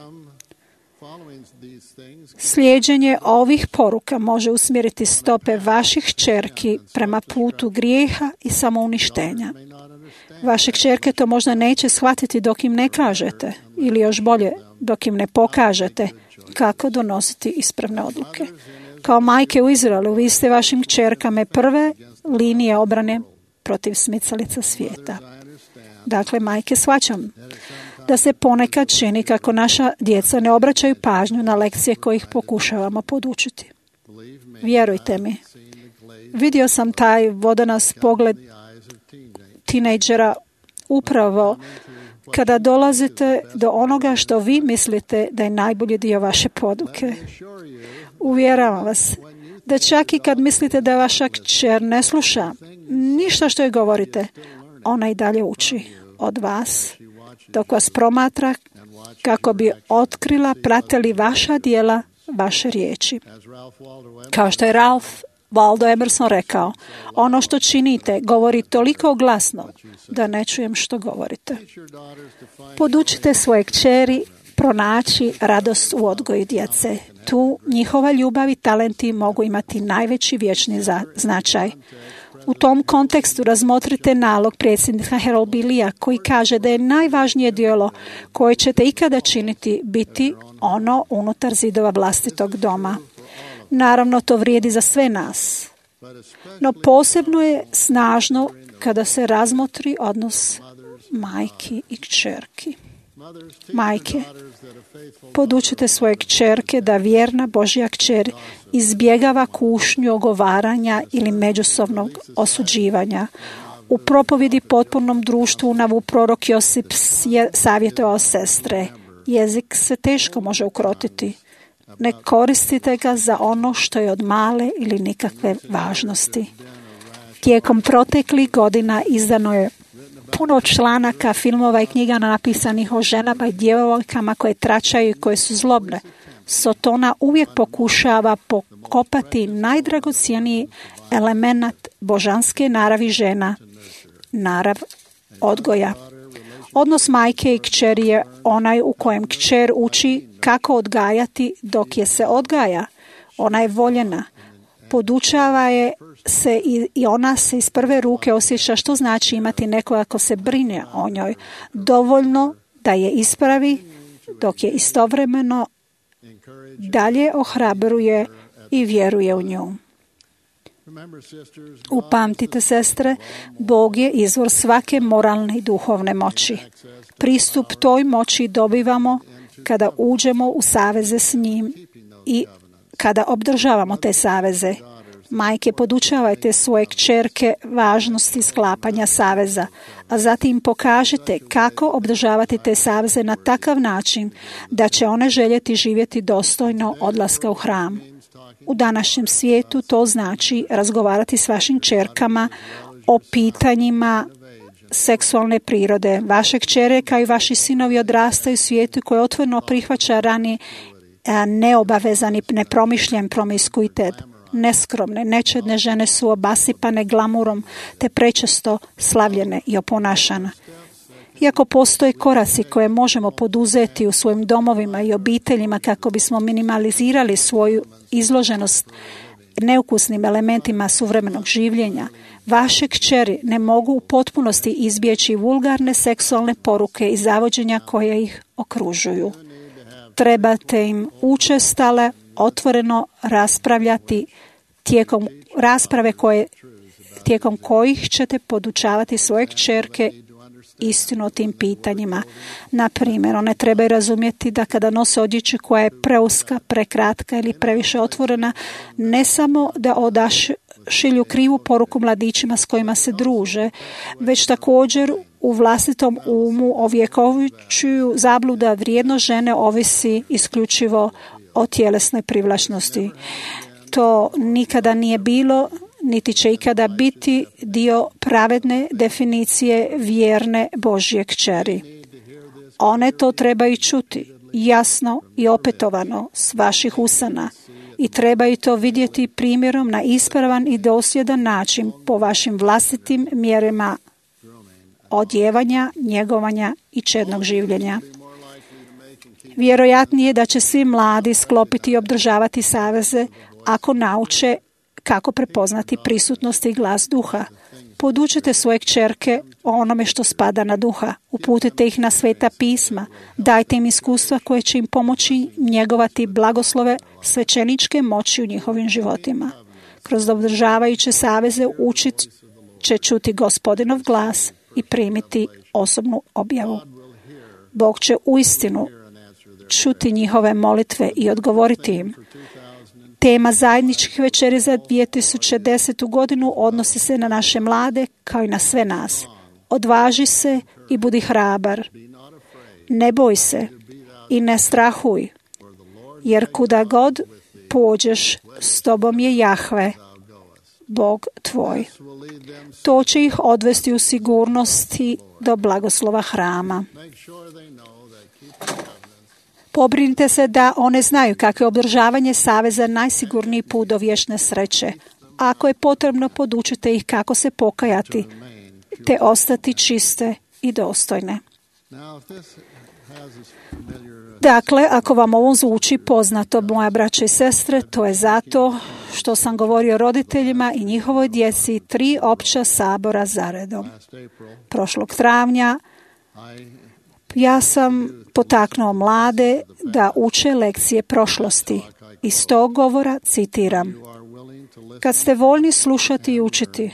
Slijeđenje ovih poruka može usmjeriti stope vaših kćerki prema putu grijeha i samouništenja. Vaše kćerke to možda neće shvatiti dok im ne kažete, ili još bolje, dok im ne pokažete kako donositi ispravne odluke. Kao majke u Izraelu, vi ste vašim kćerkama prve linije obrane protiv smicalica svijeta. Dakle, majke, shvaćam da se ponekad čini kako naša djeca ne obraćaju pažnju na lekcije koje ih pokušavamo podučiti. Vjerujte mi, vidio sam taj vodanas pogled tinejdžera upravo kada dolazite do onoga što vi mislite da je najbolji dio vaše poduke. Uvjeravam vas da čak i kad mislite da vaša kćer ne sluša ništa što joj govorite, ona i dalje uči od vas, dok vas promatra kako bi otkrila prate li vaša djela, vaše riječi. Kao što je Ralph Waldo Emerson rekao, ono što činite govori toliko glasno da ne čujem što govorite. Podučite svoje kćeri pronaći radost u odgoju djece. Tu njihova ljubav i talenti mogu imati najveći vječni značaj. U tom kontekstu razmotrite nalog predsjednika Harold B. Leea koji kaže da je najvažnije djelo koje ćete ikada činiti biti ono unutar zidova vlastitog doma. Naravno, to vrijedi za sve nas. No posebno je snažno kada se razmotri odnos majki i kćerki. Majke, podučite svoje kćerke da vjerna Božja kćer izbjegava kušnju ogovaranja ili međusobnog osuđivanja. U propovjedi potpornom društvu navu prorok Josip je savjetovao sestre. Jezik se teško može ukrotiti. Ne koristite ga za ono što je od male ili nikakve važnosti. Tijekom proteklih godina izdano je puno članaka, filmova i knjiga napisanih o ženama i djevojkama koje tračaju i koje su zlobne. Sotona uvijek pokušava pokopati najdragocjeniji element božanske naravi žena, narav odgoja. Odnos majke i kćeri je onaj u kojem kćer uči kako odgajati dok je se odgaja. Ona je voljena. Podučava je se i ona se iz prve ruke osjeća što znači imati nekoga ko se brine o njoj. Dovoljno da je ispravi, dok je istovremeno dalje ohrabruje i vjeruje u nju. Upamtite, sestre, Bog je izvor svake moralne i duhovne moći. Pristup toj moći dobivamo kada uđemo u saveze s njim i kada obdržavamo te saveze. Majke, podučavajte svoje kćerke važnosti sklapanja saveza, a zatim pokažite kako obdržavati te saveze na takav način da će one željeti živjeti dostojno odlaska u hram. U današnjem svijetu to znači razgovarati s vašim kćerkama o pitanjima seksualne prirode. Vaše kćere kao i vaši sinovi odrastaju u svijetu koji otvoreno prihvaća ranije neobavezani, nepromišljen promiskuitet. Neskromne, nečedne žene su obasipane glamurom te prečesto slavljene i oponašane. Iako postoje koraci koje možemo poduzeti u svojim domovima i obiteljima kako bismo minimalizirali svoju izloženost neukusnim elementima suvremenog življenja, vaše kćeri ne mogu u potpunosti izbjeći vulgarne seksualne poruke i zavođenja koje ih okružuju. Trebate im učestale, otvoreno raspravljati tijekom rasprave tijekom kojih ćete podučavati svoje kćerke istinu o tim pitanjima. Na primjer, one trebaju razumjeti da kada nose odjeću koja je preuska, prekratka ili previše otvorena, ne samo da odašilju krivu poruku mladićima s kojima se druže, već također u vlastitom umu ovjekovjuju zabluda vrijednost žene ovisi isključivo o tjelesnoj privlačnosti. To nikada nije bilo, niti će ikada biti dio pravedne definicije vjerne Božje kćeri. One to trebaju čuti jasno i opetovano s vaših usana i trebaju to vidjeti primjerom na ispravan i dosljedan način po vašim vlastitim mjerima odjevanja, njegovanja i čednog življenja. Vjerojatnije da će svi mladi sklopiti i obdržavati saveze ako nauče kako prepoznati prisutnost i glas duha. Podučite svoje kćerke o onome što spada na duha. Uputite ih na sveta pisma. Dajte im iskustva koje će im pomoći njegovati blagoslove svećeničke moći u njihovim životima. Kroz obdržavajuće saveze učit će čuti Gospodinov glas i primiti osobnu objavu. Bog će uistinu čuti njihove molitve i odgovoriti im. Tema zajedničkih večeri za 2010. godinu odnosi se na naše mlade kao i na sve nas. Odvaži se i budi hrabar. Ne boj se i ne strahuj, jer kuda god pođeš, s tobom je Jahve, Bog tvoj. To će ih odvesti u sigurnosti do blagoslova hrama. Pobrinite se da one znaju kako je obdržavanje saveza najsigurniji put do vječne sreće. Ako je potrebno, podučite ih kako se pokajati, te ostati čiste i dostojne. Dakle, ako vam ovo zvuči poznato, moja braća i sestre, to je zato što sam govorio roditeljima i njihovoj djeci 3 opća sabora zaredom. Prošlog travnja ja sam potaknuo mlade da uče lekcije prošlosti. Iz tog govora citiram: kad ste voljni slušati i učiti,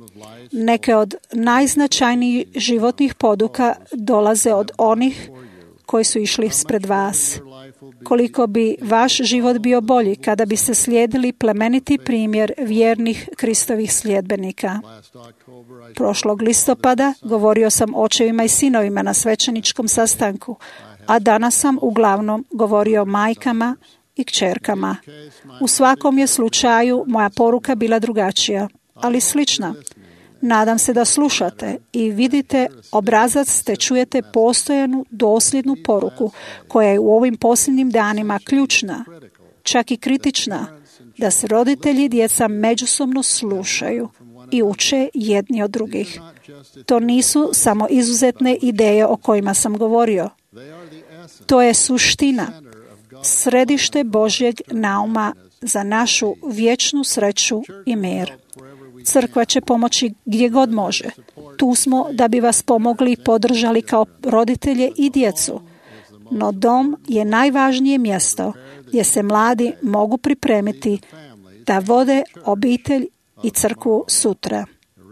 neke od najznačajnijih životnih poduka dolaze od onih koji su išli spred vas. Koliko bi vaš život bio bolji kada biste slijedili plemeniti primjer vjernih Kristovih sljedbenika. Prošlog listopada govorio sam očevima i sinovima na svećeničkom sastanku, a danas sam uglavnom govorio o majkama i kćerkama. U svakom je slučaju moja poruka bila drugačija, ali slična. Nadam se da slušate i vidite obrazac te čujete postojanu, dosljednu poruku koja je u ovim posljednjim danima ključna, čak i kritična, da se roditelji i djeca međusobno slušaju i uče jedni od drugih. To nisu samo izuzetne ideje o kojima sam govorio. To je suština, središte Božjeg nauma za našu vječnu sreću i mir. Crkva će pomoći gdje god može. Tu smo da bi vas pomogli i podržali kao roditelje i djecu. No dom je najvažnije mjesto gdje se mladi mogu pripremiti da vode obitelj i crkvu sutra.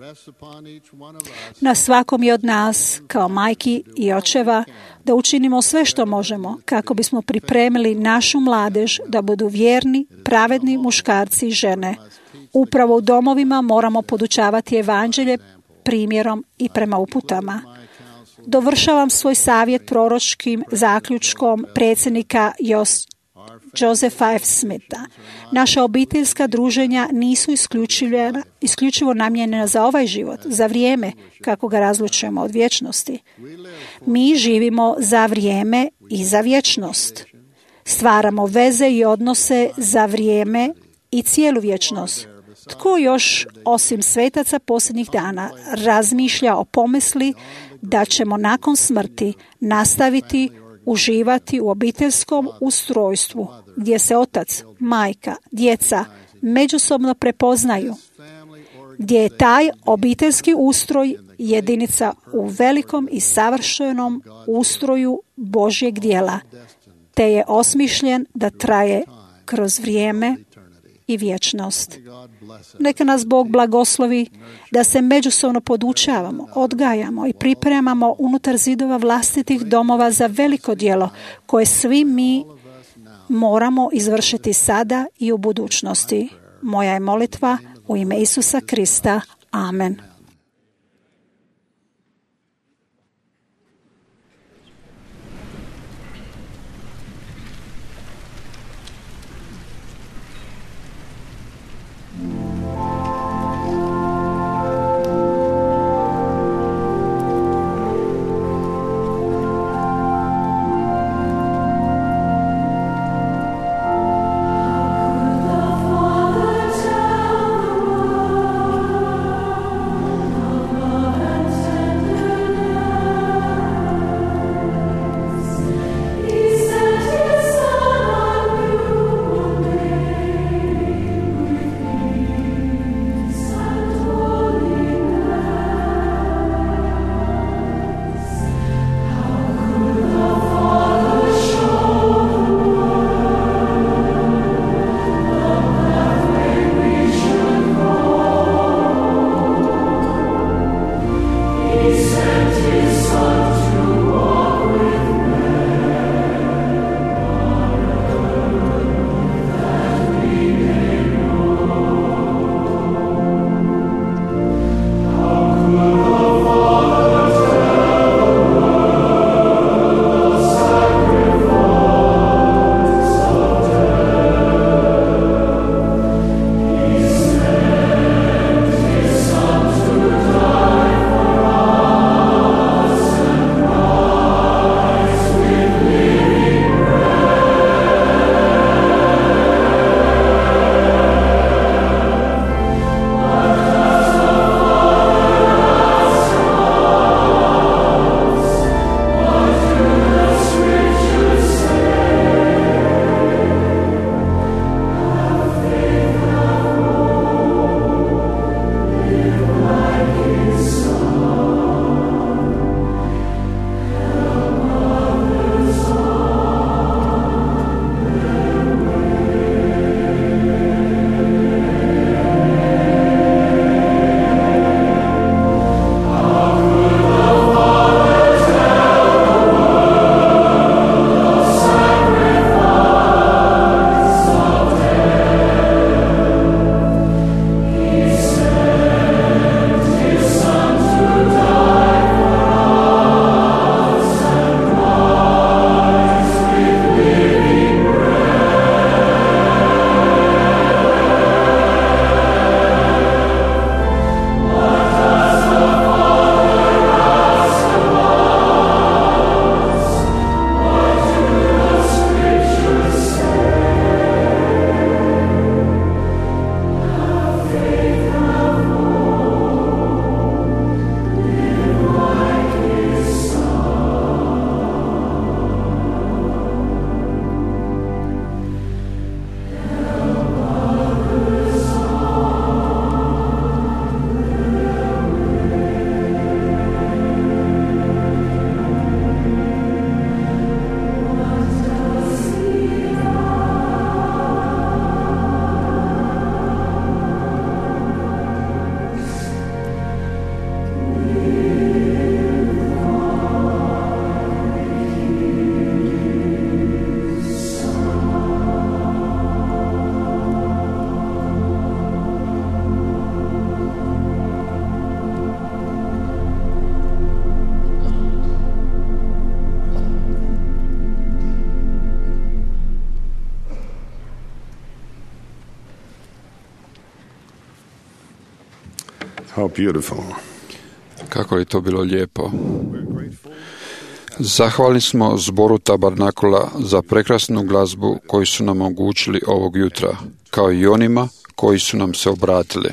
Na svakom je od nas, kao majki i očeva, da učinimo sve što možemo kako bismo pripremili našu mladež da budu vjerni, pravedni muškarci i žene. Upravo u domovima moramo podučavati evanđelje primjerom i prema uputama. Dovršavam svoj savjet proročkim zaključkom predsjednika Josepha F. Smitha. Naša obiteljska druženja nisu isključivo namijenjena za ovaj život, za vrijeme kako ga razlučujemo od vječnosti. Mi živimo za vrijeme i za vječnost. Stvaramo veze i odnose za vrijeme i cijelu vječnost. Tko još, osim svetaca posljednjih dana, razmišlja o pomisli da ćemo nakon smrti nastaviti uživati u obiteljskom ustrojstvu, gdje se otac, majka, djeca međusobno prepoznaju, gdje je taj obiteljski ustroj jedinica u velikom i savršenom ustroju Božjeg djela, te je osmišljen da traje kroz vrijeme i vječnost. Neka nas Bog blagoslovi da se međusobno podučavamo, odgajamo i pripremamo unutar zidova vlastitih domova za veliko djelo koje svi mi moramo izvršiti sada i u budućnosti. Moja je molitva u ime Isusa Krista. Amen. How beautiful. Kako je to bilo lijepo. Zahvalni smo zboru Tabernakula za prekrasnu glazbu koju su nam omogućili ovog jutra, kao i onima koji su nam se obratili.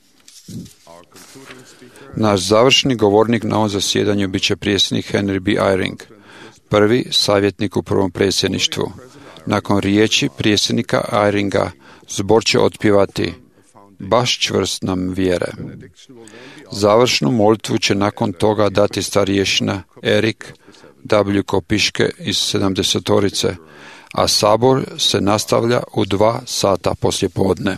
Naš završni govornik na ovom zasjedanju bit će predsjednik Henry B. Eyring, prvi savjetnik u prvom predsjedništvu. Nakon riječi predsjednika Eyringa zbor će otpjevati Baš čvrst nam vjere. Završnu molitvu će nakon toga dati starješina Erik W. Kopiške iz 70-torice, a sabor se nastavlja u 2 sata poslijepodne.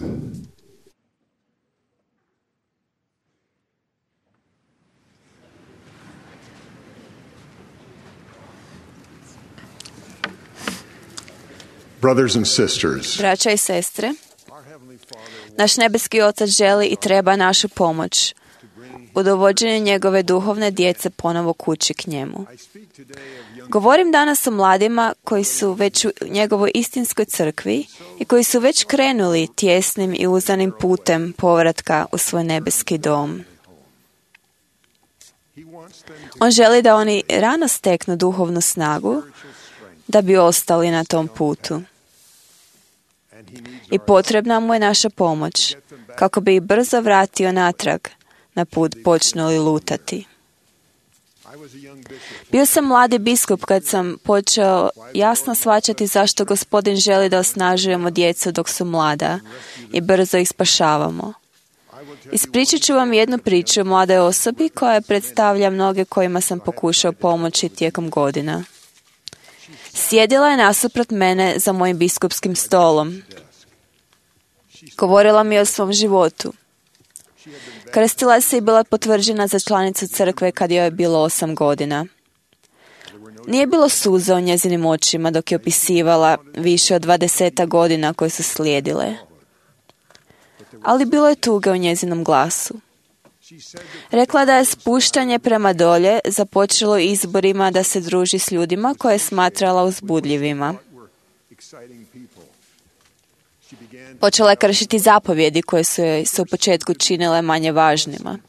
Brothers and sisters, Braća i sestre, naš nebeski Otac želi i treba našu pomoć u dovođenju njegove duhovne djece ponovo kući k njemu. Govorim danas o mladima koji su već u njegovoj istinskoj crkvi i koji su već krenuli tjesnim i uzanim putem povratka u svoj nebeski dom. On želi da oni rano steknu duhovnu snagu da bi ostali na tom putu. I potrebna mu je naša pomoć kako bi ih brzo vratio natrag na put počnuli lutati. Bio sam mladi biskup kad sam počeo jasno shvaćati zašto Gospodin želi da osnažujemo djecu dok su mlada i brzo ih spašavamo. Ispričat ću vam jednu priču o mladoj osobi koja predstavlja mnoge kojima sam pokušao pomoći tijekom godina. Sjedila je nasuprot mene za mojim biskupskim stolom. Govorila mi o svom životu. Krstila se i bila potvrđena za članicu crkve kad joj je bilo 8 godina. Nije bilo suza u njezinim očima dok je opisivala više od 20 godina koje su slijedile. Ali bilo je tuge u njezinom glasu. Rekla da je spuštanje prema dolje započelo izborima da se druži s ljudima koje je smatrala uzbudljivima. Počela je kršiti zapovjedi koje su joj se u početku činile manje važnima.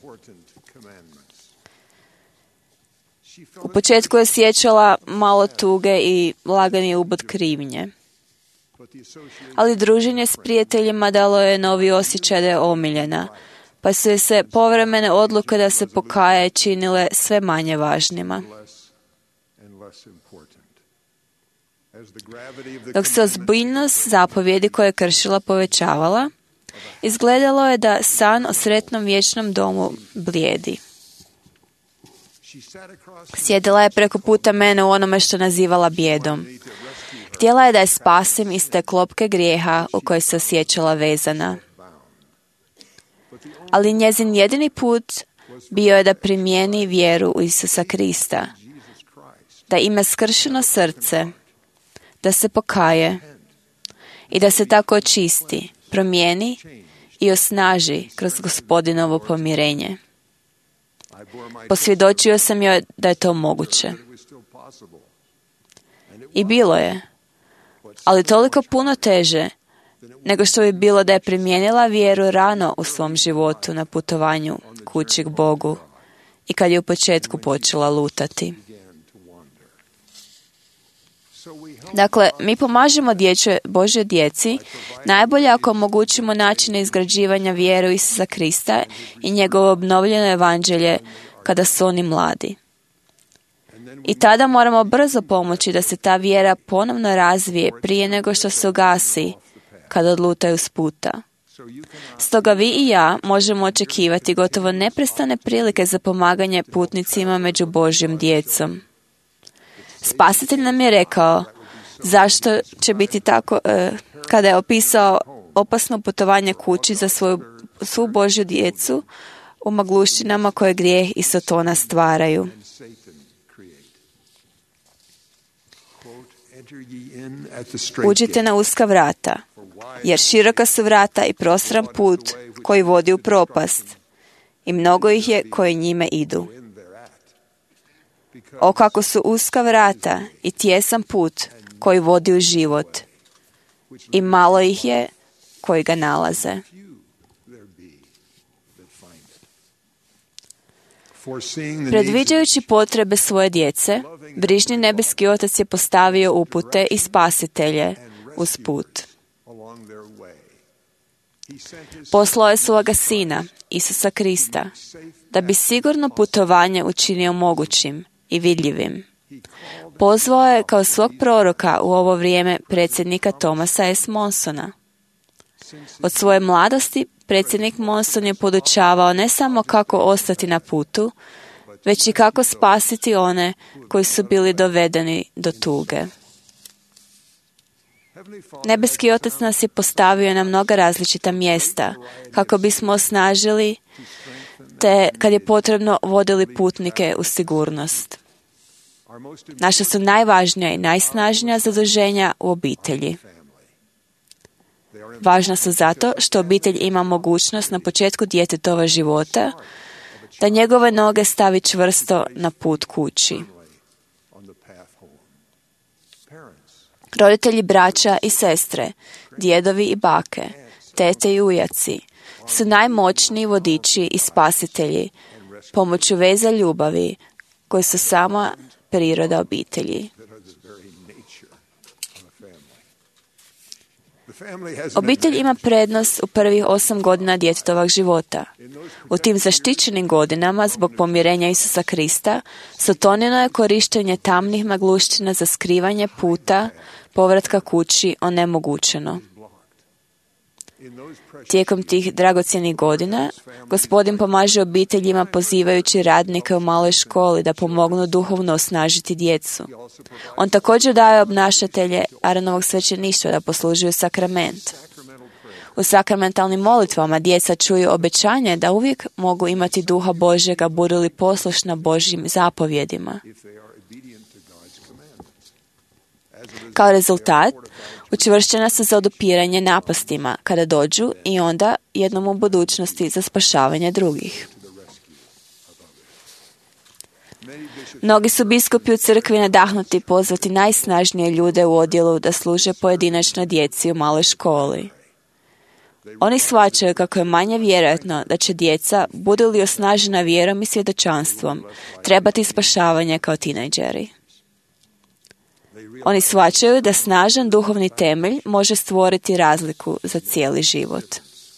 U početku je osjećala malo tuge i lagani ubod krivnje. Ali druženje s prijateljima dalo je novi osjećaj da je omiljena, pa su joj se povremene odluke da se pokaje činile sve manje važnima. Dok se ozbiljnost zapovjedi koje je kršila povećavala, izgledalo je da san o sretnom vječnom domu blijedi. Sjedila je preko puta mene u onome što nazivala bijedom. Htjela je da je spasim iz te klopke grijeha u kojoj se osjećala vezana. Ali njezin jedini put bio je da primijeni vjeru u Isusa Krista, da ima skršeno srce, da se pokaje i da se tako očisti, promijeni i osnaži kroz Gospodinovo pomirenje. Posvjedočio sam joj da je to moguće. I bilo je, ali toliko puno teže nego što bi bilo da je primijenila vjeru rano u svom životu na putovanju kući k Bogu i kad je u početku počela lutati. Dakle, mi pomažemo Božjoj djeci najbolje ako omogućimo načine izgrađivanja vjere u Isusa Krista i njegovo obnovljeno evanđelje kada su oni mladi. I tada moramo brzo pomoći da se ta vjera ponovno razvije prije nego što se ugasi kada odlutaju s puta. Stoga vi i ja možemo očekivati gotovo neprestane prilike za pomaganje putnicima među Božjom djecom. Spasitelj nam je rekao zašto će biti tako kada je opisao opasno putovanje kući za svu Božju djecu u magluštinama koje grijeh i Sotona stvaraju. Uđite na uska vrata, jer široka su vrata i prostran put koji vodi u propast, i mnogo ih je koji njime idu. O kako su uska vrata i tjesan put koji vodi u život, i malo ih je koji ga nalaze. Predviđajući potrebe svoje djece, brižni nebeski Otac je postavio upute i spasitelje uz put. Poslao je svoga Sina, Isusa Krista, da bi sigurno putovanje učinio mogućim i vidljivim. Pozvao je kao svog proroka u ovo vrijeme predsjednika Thomasa S. Monsona. Od svoje mladosti predsjednik Monson je podučavao ne samo kako ostati na putu, već i kako spasiti one koji su bili dovedeni do tuge. Nebeski Otac nas je postavio na mnoga različita mjesta kako bismo osnažili te, kad je potrebno, vodili putnike u sigurnost. Naša su najvažnija i najsnažnija zaduženja u obitelji. Važna su zato što obitelj ima mogućnost na početku djetetova života da njegove noge stavi čvrsto na put kući. Roditelji, braća i sestre, djedovi i bake, tete i ujaci su najmoćniji vodiči i spasitelji pomoću veza ljubavi koji su sama priroda obitelji. Obitelj ima prednost u prvih 8 godina djetetovog života. U tim zaštićenim godinama, zbog pomirenja Isusa Krista, sotonino je korištenje tamnih magluština za skrivanje puta povratka kući onemogućeno. Tijekom tih dragocjenih godina, Gospodin pomaže obiteljima pozivajući radnike u maloj školi da pomognu duhovno osnažiti djecu. On također daje obnašatelje Aaronovog svećeništva da poslužuju sakrament. U sakramentalnim molitvama djeca čuju obećanje da uvijek mogu imati duha Božjega budu li poslušna Božjim zapovjedima. Kao rezultat, učvršćena su za odupiranje napastima kada dođu i onda jednom u budućnosti za spašavanje drugih. Mnogi su biskupi u crkvi nadahnuti pozvati najsnažnije ljude u odjelu da služe pojedinačno djeci u maloj školi. Oni shvaćaju kako je manje vjerojatno da će djeca, budu li osnažena vjerom i svjedočanstvom, trebati spašavanje kao tinejdžeri. Oni shvaćaju da snažan duhovni temelj može stvoriti razliku za cijeli život.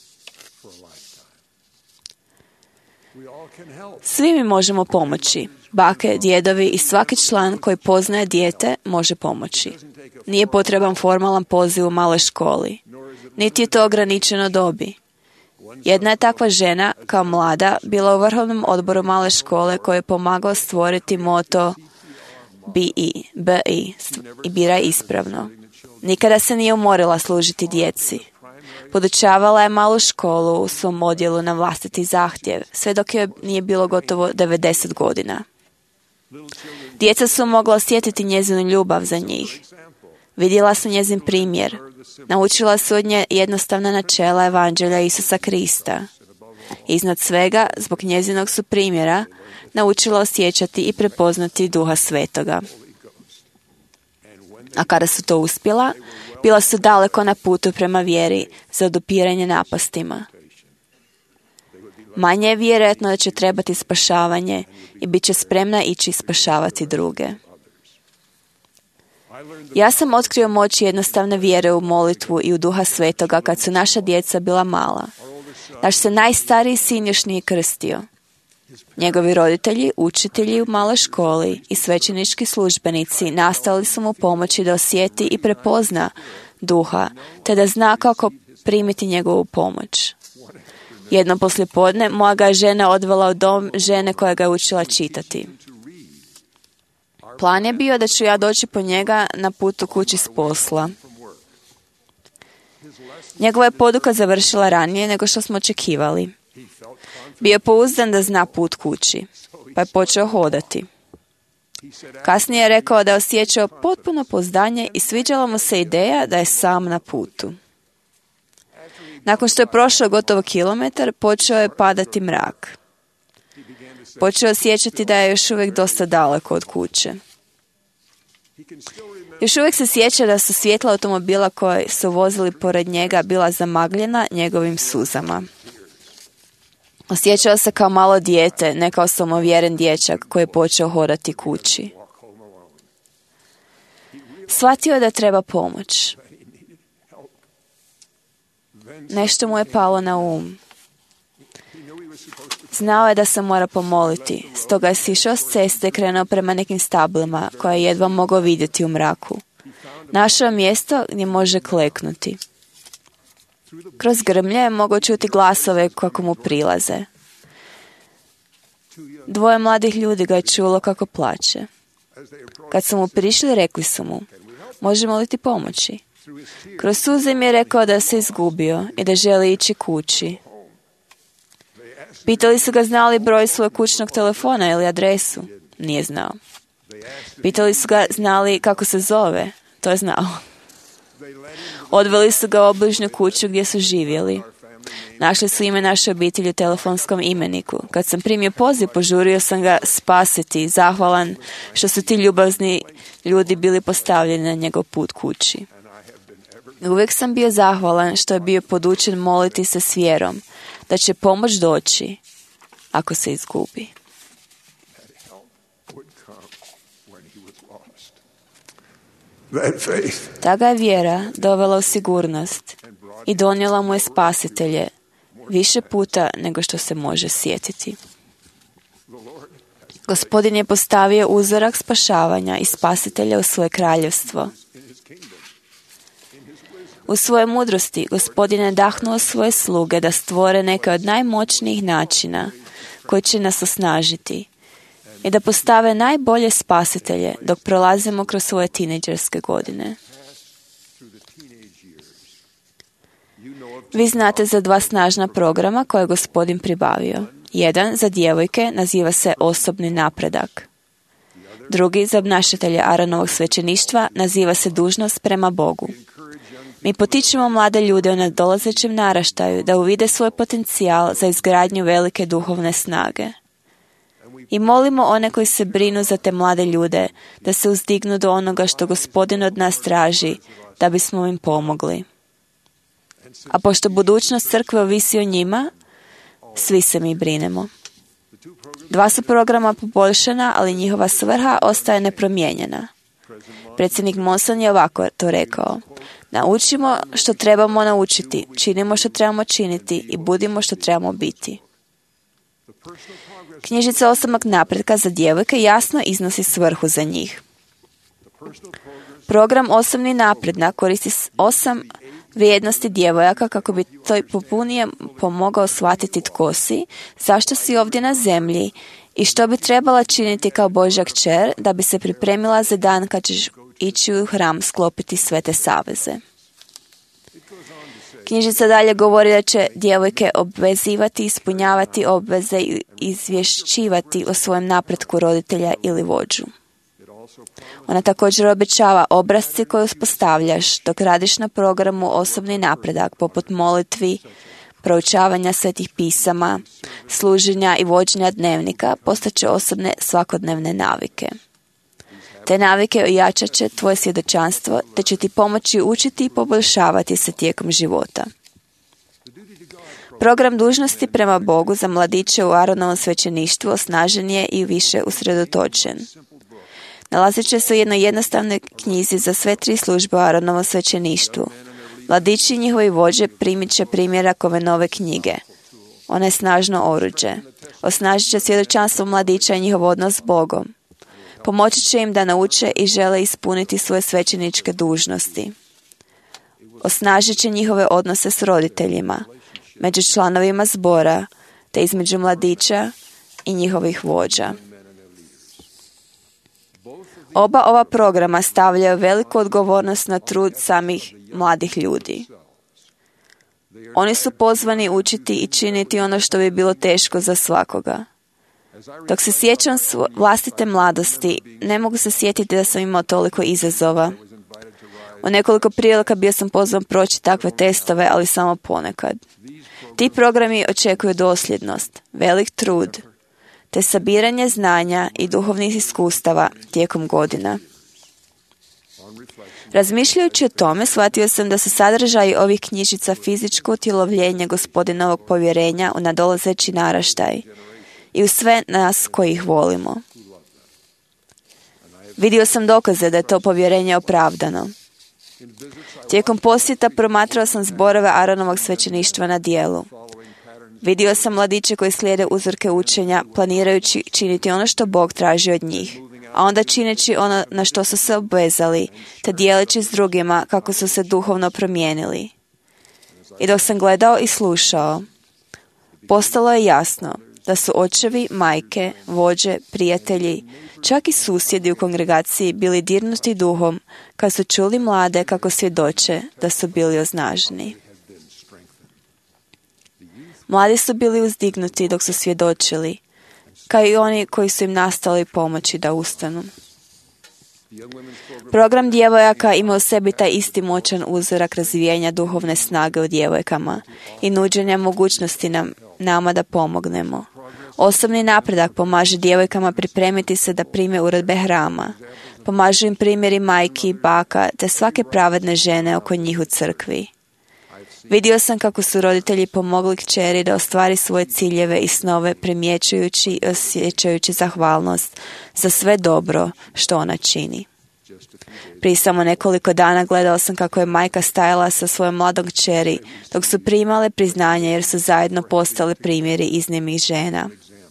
Svi mi možemo pomoći. Bake, djedovi i svaki član koji poznaje dijete može pomoći. Nije potreban formalan poziv u maloj školi. Niti je to ograničeno dobi. Jedna je takva žena, kao mlada, bila u vrhovnom odboru male škole koji je pomagao stvoriti moto BI i biraj ispravno. Nikada se nije umorila služiti djeci. Podučavala je malu školu u svom odjelu na vlastiti zahtjev, sve dok joj nije bilo gotovo 90 godina. Djeca su mogla osjetiti njezinu ljubav za njih. Vidjela su njezin primjer. Naučila su od nje jednostavna načela Evanđelja Isusa Krista. Iznad svega, zbog njezinog su primjera, naučila osjećati i prepoznati Duha Svetoga. A kada su to uspjela, bila su daleko na putu prema vjeri za odupiranje napastima. Manje je vjerojatno da će trebati spašavanje i bit će spremna ići spašavati druge. Ja sam otkrio moć jednostavne vjere u molitvu i u Duha Svetoga kad su naša djeca bila mala. Naš se najstariji sin još nije krstio. Njegovi roditelji, učitelji u maloj školi i svećenički službenici nastali su mu pomoći da osjeti i prepozna Duha, te da zna kako primiti njegovu pomoć. Jedno poslijepodne moja ga je žena odvela u dom žene koja ga je učila čitati. Plan je bio da ću ja doći po njega na putu kući s posla. Njegova je poduka završila ranije nego što smo očekivali. Bio je pouzdan da zna put kući, pa je počeo hodati. Kasnije je rekao da je osjećao potpuno pouzdanje i sviđala mu se ideja da je sam na putu. Nakon što je prošao gotovo kilometar, počeo je padati mrak. Počeo je osjećati da je još uvijek dosta daleko od kuće. Još uvijek se sjeća da su svjetla automobila koji su vozili pored njega bila zamagljena njegovim suzama. Osjećao se kao malo dijete, ne kao samouvjeren dječak koji je počeo hodati kući. Shvatio je da treba pomoć. Nešto mu je palo na um. Znao je da se mora pomoliti, stoga je sišao s ceste i krenuo prema nekim stablima koja je jedva mogao vidjeti u mraku. Našao je mjesto gdje može kleknuti. Kroz grmlje je mogao čuti glasove kako mu prilaze. 2 mladih ljudi ga je čulo kako plače. Kad su mu prišli, rekli su mu: možemo li ti pomoći? Kroz suze im je rekao da se izgubio i da želi ići kući. Pitali su ga zna li broj svojeg kućnog telefona ili adresu. Nije znao. Pitali su ga zna li kako se zove. To je znao. Odveli su ga u obližnju kuću gdje su živjeli. Našli su ime naše obitelji u telefonskom imeniku. Kad sam primio poziv, požurio sam ga spasiti, zahvalan što su ti ljubazni ljudi bili postavljeni na njegov put kući. Uvijek sam bio zahvalan što je bio podučen moliti se s vjerom, da će pomoć doći ako se izgubi. Ta ga je vjera dovela u sigurnost i donijela mu je spasitelje više puta nego što se može sjetiti. Gospodin je postavio uzorak spašavanja i spasitelja u svoje kraljevstvo. U svojoj mudrosti Gospodin je dahnuo svoje sluge da stvore neke od najmoćnijih načina koji će nas osnažiti i da postave najbolje spasitelje dok prolazimo kroz svoje tinejdžerske godine. Vi znate za 2 snažna programa koje je Gospodin pribavio. Jedan za djevojke naziva se Osobni napredak. Drugi za obnašatelje Aaronovog svećeništva naziva se Dužnost prema Bogu. Mi potičemo mlade ljude u nadolazećem naraštaju da uvide svoj potencijal za izgradnju velike duhovne snage. I molimo one koji se brinu za te mlade ljude da se uzdignu do onoga što Gospodin od nas traži da bismo im pomogli. A pošto budućnost crkve ovisi o njima, svi se mi brinemo. 2 su programa poboljšana, ali njihova svrha ostaje nepromijenjena. Predsjednik Monson je ovako to rekao: naučimo što trebamo naučiti, činimo što trebamo činiti i budimo što trebamo biti. Knjižica Osobnog napretka za djevojke jasno iznosi svrhu za njih. Program Osobni napredak koristi 8 vrijednosti djevojaka kako bi to popunije pomogao shvatiti tko si, zašto si ovdje na zemlji i što bi trebala činiti kao Božja kćer da bi se pripremila za dan kad ćeš ići u hram sklopiti sve te saveze. Knjižica dalje govori da će djevojke obvezivati, ispunjavati obveze i izvješćivati o svojem napretku roditelja ili vođu. Ona također obećava obrasci koje uspostavljaš dok radiš na programu Osobni napredak, poput molitvi, proučavanja svetih pisama, služenja i vođenja dnevnika, postaće osobne svakodnevne navike. Te navike ojačat će tvoje svjedočanstvo, te će ti pomoći učiti i poboljšavati se tijekom života. Program dužnosti prema Bogu za mladiće u Aaronovom svećeništvu osnažen je i više usredotočen. Nalazit će se u jednoj jednostavnoj knjizi za sve 3 službe u Aaronovom svećeništvu. Mladići i njihovi vođe primit će primjerak ove nove knjige. Ona je snažno oruđe. Osnažit će svjedočanstvo mladića i njihov odnos s Bogom. Pomoći će im da nauče i žele ispuniti svoje svećeničke dužnosti. Osnažit će njihove odnose s roditeljima, među članovima zbora, te između mladića i njihovih vođa. Oba ova programa stavljaju veliku odgovornost na trud samih mladih ljudi. Oni su pozvani učiti i činiti ono što bi bilo teško za svakoga. Dok se sjećam vlastite mladosti, ne mogu se sjetiti da sam imao toliko izazova. U nekoliko prilika bio sam pozvan proći takve testove, ali samo ponekad. Ti programi očekuju dosljednost, velik trud, te sabiranje znanja i duhovnih iskustava tijekom godina. Razmišljajući o tome, shvatio sam da su sadržaji ovih knjižica fizičko utjelovljenje Gospodinovog povjerenja u nadolazeći naraštaj i u sve nas koji ih volimo. Vidio sam dokaze da je to povjerenje opravdano. Tijekom posjeta promatrao sam zborove Aronovog svećeništva na dijelu. Vidio sam mladiće koji slijede uzorke učenja, planirajući činiti ono što Bog traži od njih, a onda čineći ono na što su se obvezali, te dijeleći s drugima kako su se duhovno promijenili. I dok sam gledao i slušao, postalo je jasno da su očevi, majke, vođe, prijatelji, čak i susjedi u kongregaciji bili dirnuti duhom kad su čuli mlade kako svjedoče da su bili osnaženi. Mladi su bili uzdignuti dok su svjedočili, kao i oni koji su im nastali pomoći da ustanu. Program djevojaka ima u sebi taj isti moćan uzorak razvijenja duhovne snage u djevojkama i nuđenja mogućnosti nama da pomognemo. Osobni napredak pomaže djevojkama pripremiti se da prime uredbe hrama. Pomažu im primjeri majki i baka te svake pravedne žene oko njih u crkvi. Vidio sam kako su roditelji pomogli kćeri da ostvari svoje ciljeve i snove, primjećujući i osjećajući zahvalnost za sve dobro što ona čini. Prije samo nekoliko dana gledao sam kako je majka stajala sa svojom mladom kćeri dok su primale priznanje jer su zajedno postale primjeri iznimnih žena.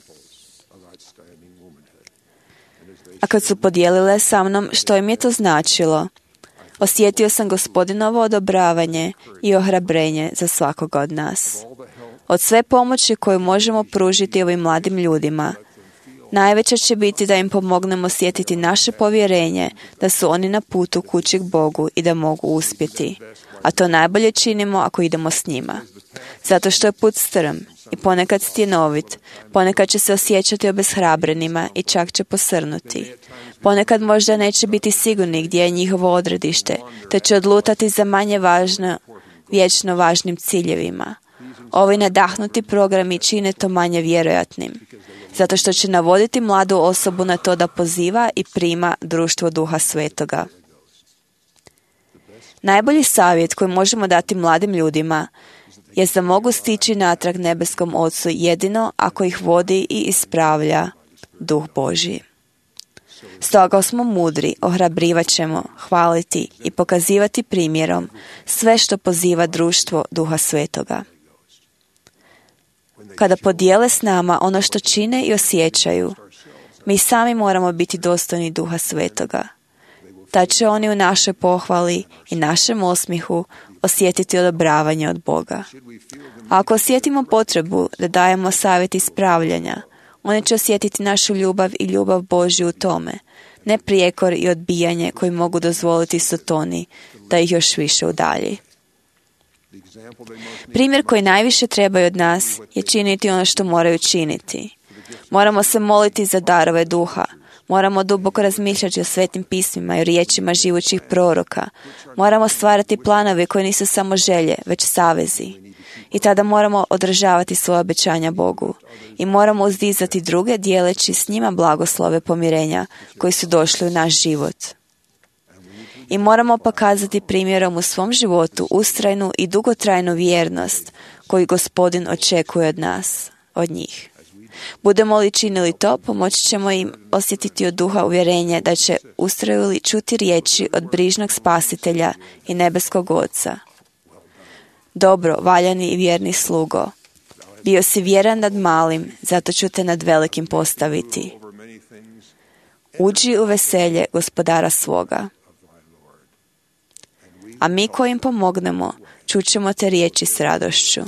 A kad su podijelile sa mnom što im je to značilo, osjetio sam Gospodinovo odobravanje i ohrabrenje za svakoga od nas. Od sve pomoći koju možemo pružiti ovim mladim ljudima, najveća će biti da im pomognemo osjetiti naše povjerenje da su oni na putu kući k Bogu i da mogu uspjeti. A to najbolje činimo ako idemo s njima. Zato što je put strm i ponekad stjenovit, ponekad će se osjećati obeshrabrenima i čak će posrnuti. Ponekad možda neće biti sigurni gdje je njihovo odredište, te će odlutati za manje vječno važnim ciljevima. Ovi nadahnuti programi čine to manje vjerojatnim, zato što će navoditi mladu osobu na to da poziva i prima društvo Duha Svetoga. Najbolji savjet koji možemo dati mladim ljudima je da mogu stići natrag nebeskom Ocu jedino ako ih vodi i ispravlja Duh Božji. Stoga smo mudri, ohrabrivat ćemo, hvaliti i pokazivati primjerom sve što poziva društvo Duha Svetoga. Kada podijele s nama ono što čine i osjećaju, mi sami moramo biti dostojni Duha Svetoga. Tad će oni u našoj pohvali i našem osmihu osjetiti odobravanje od Boga. A ako osjetimo potrebu da dajemo savjet ispravljanja, oni će osjetiti našu ljubav i ljubav Božju u tome, ne prijekor i odbijanje koji mogu dozvoliti Sotoni da ih još više udalji. Primjer koji najviše trebaju od nas je činiti ono što moraju činiti. Moramo se moliti za darove duha. Moramo duboko razmišljati o svetim pismima i o riječima živućih proroka. Moramo stvarati planove koji nisu samo želje, već savezi. I tada moramo održavati svoje obećanja Bogu. I moramo uzdizati druge dijeleći s njima blagoslove pomirenja koji su došli u naš život. I moramo pokazati primjerom u svom životu ustrajnu i dugotrajnu vjernost koju Gospodin očekuje od nas, od njih. Budemo li činili to, pomoći ćemo im osjetiti od duha uvjerenje da će ustraju li čuti riječi od brižnog Spasitelja i nebeskog Oca. Dobro, valjani i vjerni slugo, bio si vjeran nad malim, zato ću te nad velikim postaviti. Uđi u veselje Gospodara svoga. A mi koji im pomognemo, čućemo te riječi s radošću.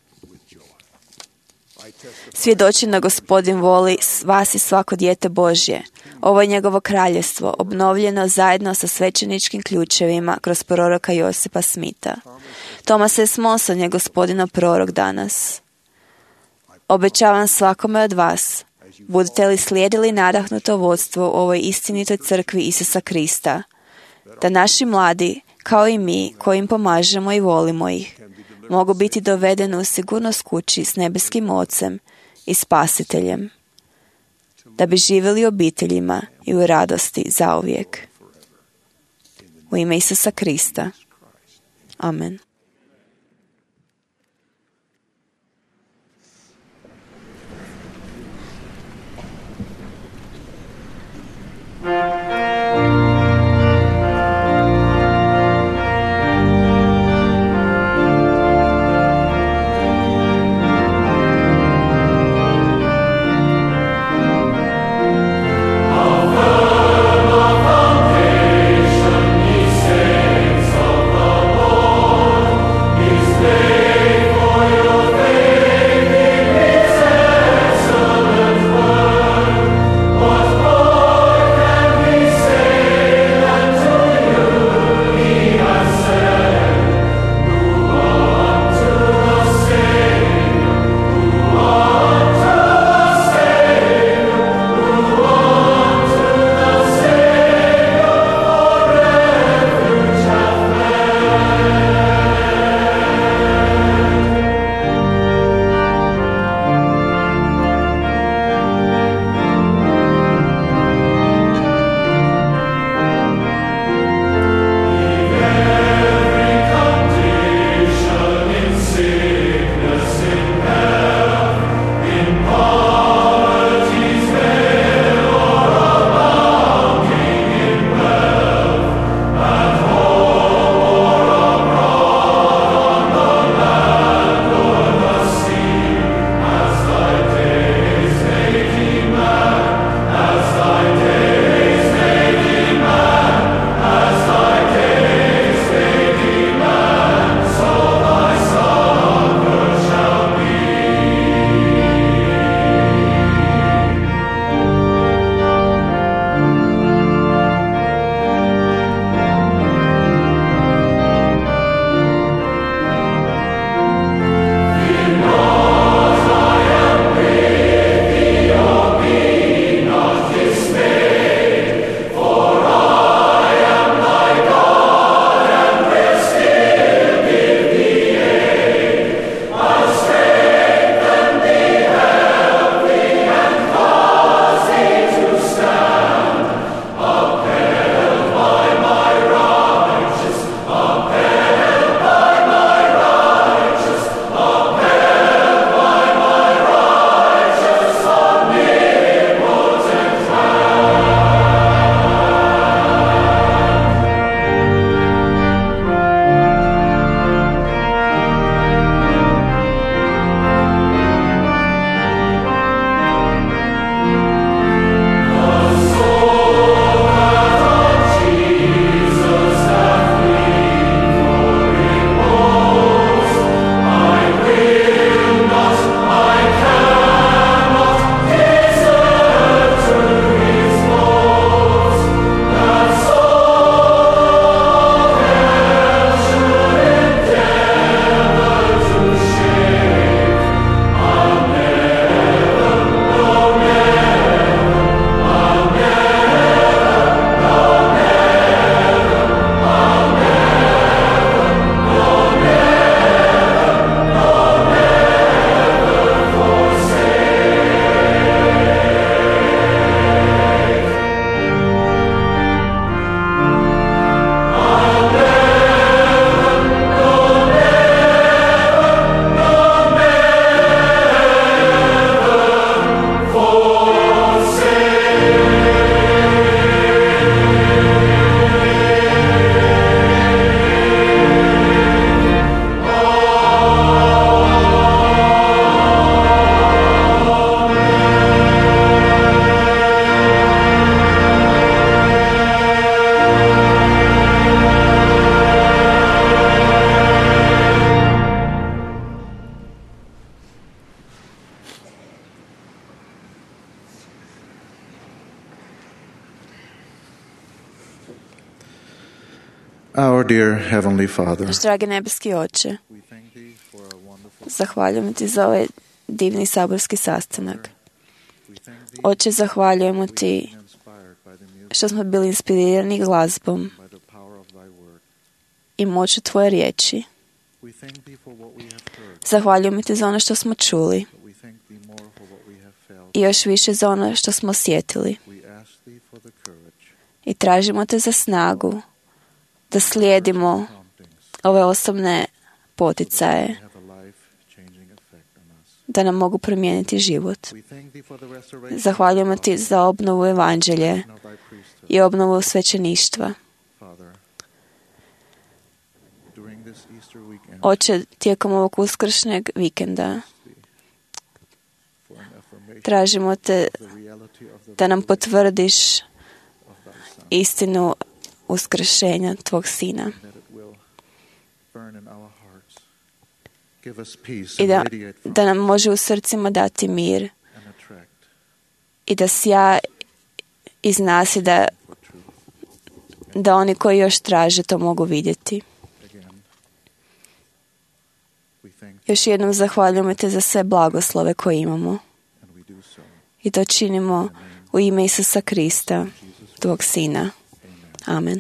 Svjedočim da Gospodin voli vas i svako dijete Božje. Ovo je njegovo kraljestvo, obnovljeno zajedno sa svećeničkim ključevima kroz proroka Josipa Smita. Thomas S. Monson je Gospodinov prorok danas. Obećavam svakome od vas, budete li slijedili nadahnuto vodstvo u ovoj istinitoj crkvi Isusa Krista, da naši mladi, kao i mi, koji im pomažemo i volimo ih, mogu biti dovedeni u sigurnost kući s nebeskim Ocem i Spasiteljem, da bi živjeli u obiteljima i u radosti zauvijek. U ime Isusa Krista. Amen. Our dear Heavenly Father, Naš dragi nebeski Oče, zahvaljujem Ti za ovaj divni saborski sastanak. Oče, zahvaljujemo Ti što smo bili inspirirani glazbom i moću Tvoje riječi. Zahvaljujemo Ti za ono što smo čuli i još više za ono što smo osjetili. I tražimo Te za snagu da slijedimo ove osobne poticaje, da nam mogu promijeniti život. Zahvaljujemo ti za obnovu evanđelje i obnovu svećeništva. Oče, tijekom ovog uskršnjeg vikenda tražimo te da nam potvrdiš istinu uskršenja tvog sina i da nam može u srcima dati mir i da sja iz nas i da oni koji još traže to mogu vidjeti. Još jednom zahvaljujemo te za sve blagoslove koje imamo i to činimo u ime Isusa Krista, tvog sina. Amen.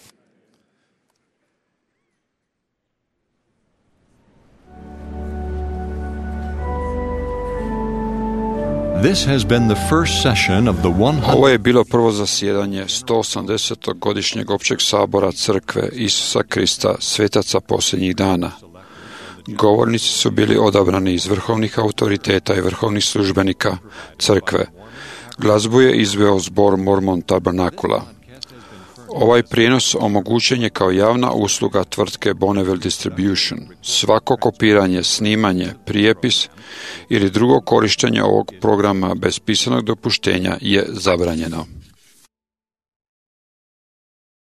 This has been the first session of the 100. Ovo je bilo prvo zasjedanje 180. godišnjeg općeg sabora Crkve Isusa Krista, svetaca posljednjih dana. Govornici su bili odabrani iz vrhovnih autoriteta i vrhovnih službenika Crkve. Glazbu je izveo zbor Mormon Tabernakula. Ovaj prijenos omogućen je kao javna usluga tvrtke Bonneville Distribution. Svako kopiranje, snimanje, prijepis ili drugo korištenje ovog programa bez pisanog dopuštenja je zabranjeno.